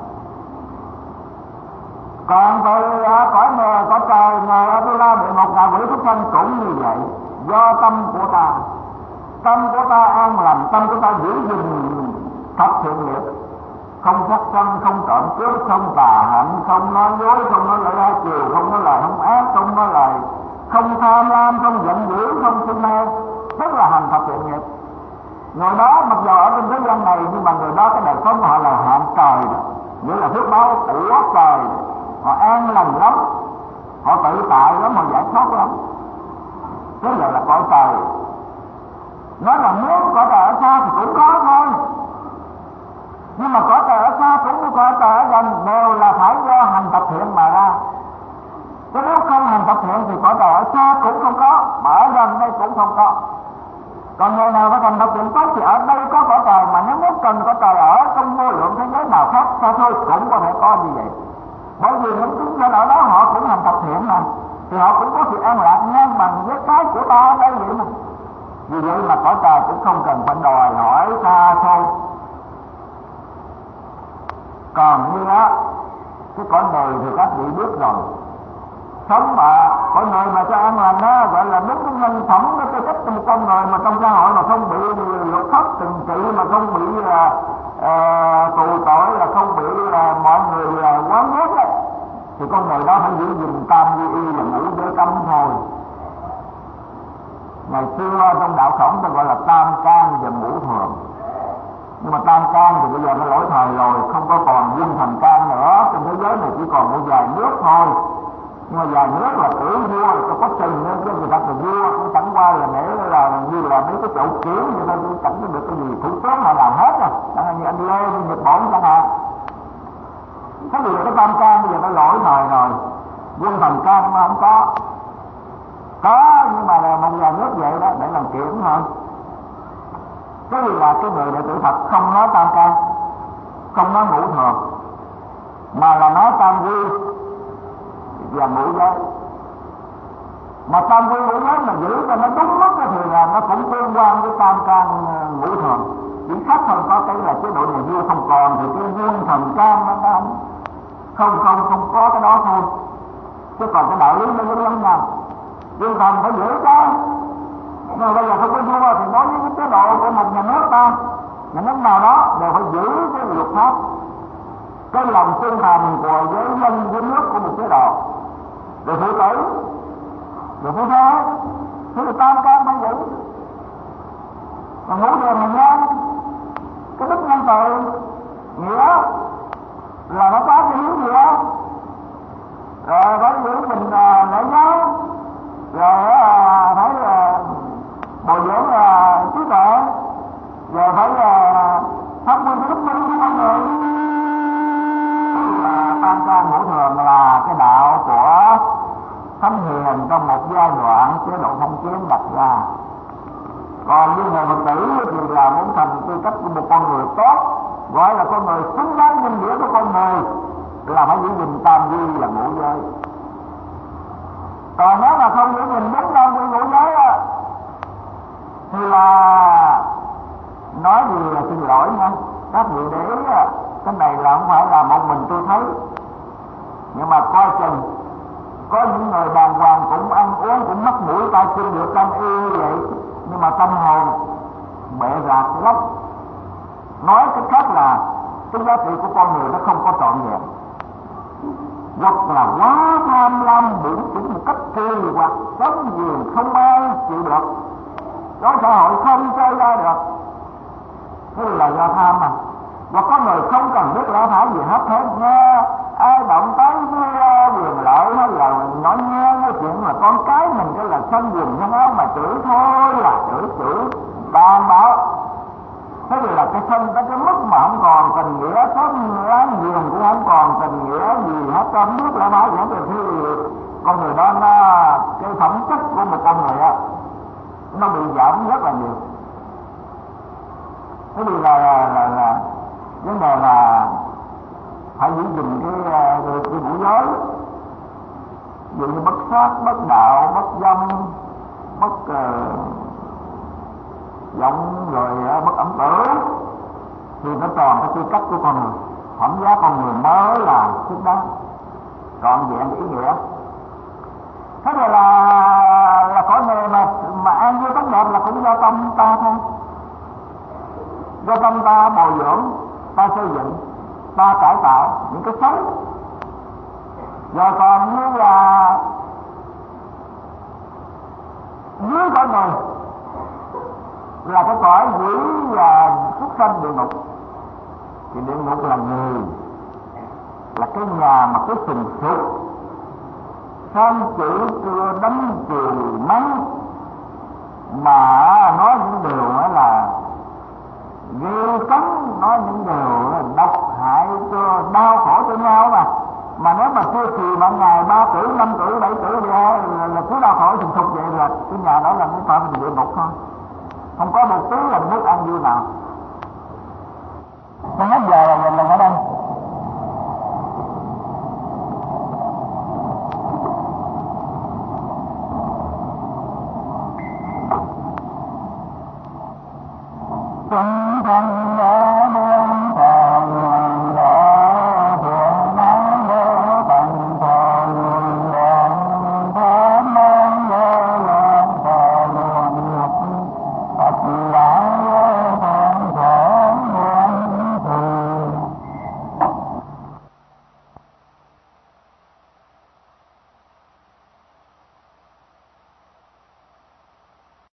Speaker 1: Còn từ cõi mờ, cõi trời, ngài A-tu-la địa ngục, ngạ quỷ súc sanh cũng như vậy, do tâm của ta. Tâm của ta an lành, tâm của ta giữ gìn thật thiện nghiệp, không sát sanh, không trộm cướp, không tà hạnh, không nói dối, không nói lời hai chiều, không nói lời hung ác, không nói lời không tham lam, không giận dữ, không si mê, tức là hành thật thiện nghiệp. Người đó mặc dù ở trên thế gian này nhưng mà người đó cái đời sống của họ là hạng trời đó, nghĩa là phước báo của trời, họ an lành lắm, họ tự tại lắm, họ giải thoát lắm. Thế là cõi trời. Nói là muốn cõi trời ở xa thì cũng có thôi, nhưng mà cõi trời ở xa cũng như cõi trời ở gần đều là phải do hành tập thiện mà ra. Chứ nếu không hành tập thiện thì cõi trời ở xa cũng không có, mà ở gần đây cũng không có. Còn người nào phải hành tập thiện tốt thì ở đây có cõi trời, mà nếu muốn cần cõi trời ở trong vô lượng thế giới nào khác xa thôi cũng có thể có như vậy. Bởi vì những chúng sinh ở đó họ cũng hành tập thiện mà, thì họ cũng có sự an lạc ngang bằng với cái của ta ở đây vậy mà. Vì vậy mà cõi trời cũng không cần phải đòi hỏi xa thôi. Còn như đó, cái cõi người thì các vị biết rồi, sống mà cõi người mà cho an lành đó gọi là đúng cái nhân phẩm, nó cái cách một con người mà trong xã hội mà không bị luật pháp trừng trị, mà không bị tù tội, là không bị mọi người quán ghét đấy, thì con người đó phải giữ gìn tam quy y là ngũ giới cấm thôi. Ngày xưa trong đạo Khổng ta gọi là tam can và ngũ thường, nhưng mà tam can thì bây giờ nó lỗi thời rồi, không có còn quân thành can nữa, trên thế giới này chỉ còn một vài nước thôi. Nhưng mà vài nước là cử vua cho có trình nên chứ người ta là vua cũng chẳng qua là để là như là mấy cái chỗ kiến vậy thôi, chứ chẳng có được cái gì thủ tướng họ làm hết rồi, chẳng hạn như anh Lê như Nhật Bản chẳng hạn. Cái gì là cái tam can bây giờ nó lỗi thời rồi, quân thành can mà không có nhưng mà là một vài nước vậy đó để làm kiểm thôi. Cái gì là cái người đệ tử Phật không nói tam can, không nói ngũ thường, mà là nói tam quy và ngũ giới. Mà tam quy ngũ giới mà giữ cho nó đúng mức thì là nó cũng tương quan với tam can ngũ thường. Chỉ khác hơn có cái là chế độ nhà vua không còn thì cái quân thần can nó không có cái đó thôi, chứ còn cái đạo lý nó giống nhau. Quân thần phải giữ cái, nhưng mà bây giờ không có vua thì nói với cái chế độ của một nhà nước ta, nhà nước nào đó đều phải giữ cái luật pháp, cái lòng trung thành của giới dân với nước của một chế độ, rồi phụ tử, rồi phụ thế, thế là tam can phải giữ. Còn ngũ thường là nhân, cái đức nhân từ, nghĩa là nó có cái hướng gì đó, rồi phải giữ mình lễ giáo, rồi phải bồi dưỡng trí tuệ, rồi phải phát huy cái đức minh của con người. Tam can ngũ thường là cái đạo của thánh hiền trong một giai đoạn chế độ phong kiến đặt ra. Còn như người Phật tử thì là muốn thành tư cách của một con người tốt, gọi là con người xứng đáng nhân nghĩa của con người, là phải giữ gìn tam quy là ngũ giới. Còn nếu mà không giữ gìn đúng tam quy ngũ giới thì là nói gì là xin lỗi nha các vị để ý, cái này là không phải là một mình tôi thấy, nhưng mà coi chừng có những người đàng hoàng cũng ăn uống cũng mắc mũi tai chân được tâm y vậy, nhưng mà tâm hồn bệ rạc lắm. Nói cách khác là cái giá trị của con người nó không có trọn vẹn, hoặc là quá tham lam bủn xỉn một cách kỳ quặc, sống giường không ai chịu được, đó xã hội không chơi ra được, thế là do tham mà. Và có người không cần biết lẽ phải gì hết, thế nghe ai động tới với quyền lợi hay là nói nghe cái chuyện mà con cái mình cái là sân quần sân áo mà chửi thôi là chửi bàn bảo. Thế thì là cái sân tới cái mức mà không còn tình nghĩa, sân láng giềng cũng không còn tình nghĩa gì hết, trong biết lẽ phải gì hết, thì con người đó nó cái phẩm chất của một con người á nó bị giảm rất là nhiều. Thế thì là vấn đề là phải giữ gìn cái ngũ giới, ví dụ như bất sát, bất đạo, bất dâm, bất vọng, rồi bất ẩm tử, thì nó tròn cái tư cách của con người, phẩm giá con người mới là xứng đáng, trọn vẹn ý nghĩa. Thế này là cõi người mà an vui tốt đẹp là cũng do tâm ta thôi, do tâm ta bồi dưỡng, ta xây dựng, ta cải tạo những cái xấu. Rồi còn như là dưới cõi người là cái cõi quỷ và súc sanh địa ngục. Thì địa ngục là người, là cái nhà mà cái sùng sục, san chữ cưa đánh chửi mắng, mà nói những điều là ghê cấm, nói những điều độc hại cho đau khổ cho nhau mà nếu mà xưa thì mọi ngày 3 tuổi, 5 tuổi, 7 tuổi là cứ đau khổ sùng sục vậy là cái nhà đó là cái phạm địa ngục thôi, không có một tí là nước ăn vui nào. Nó hết giờ là mình ở đây. Hãy subscribe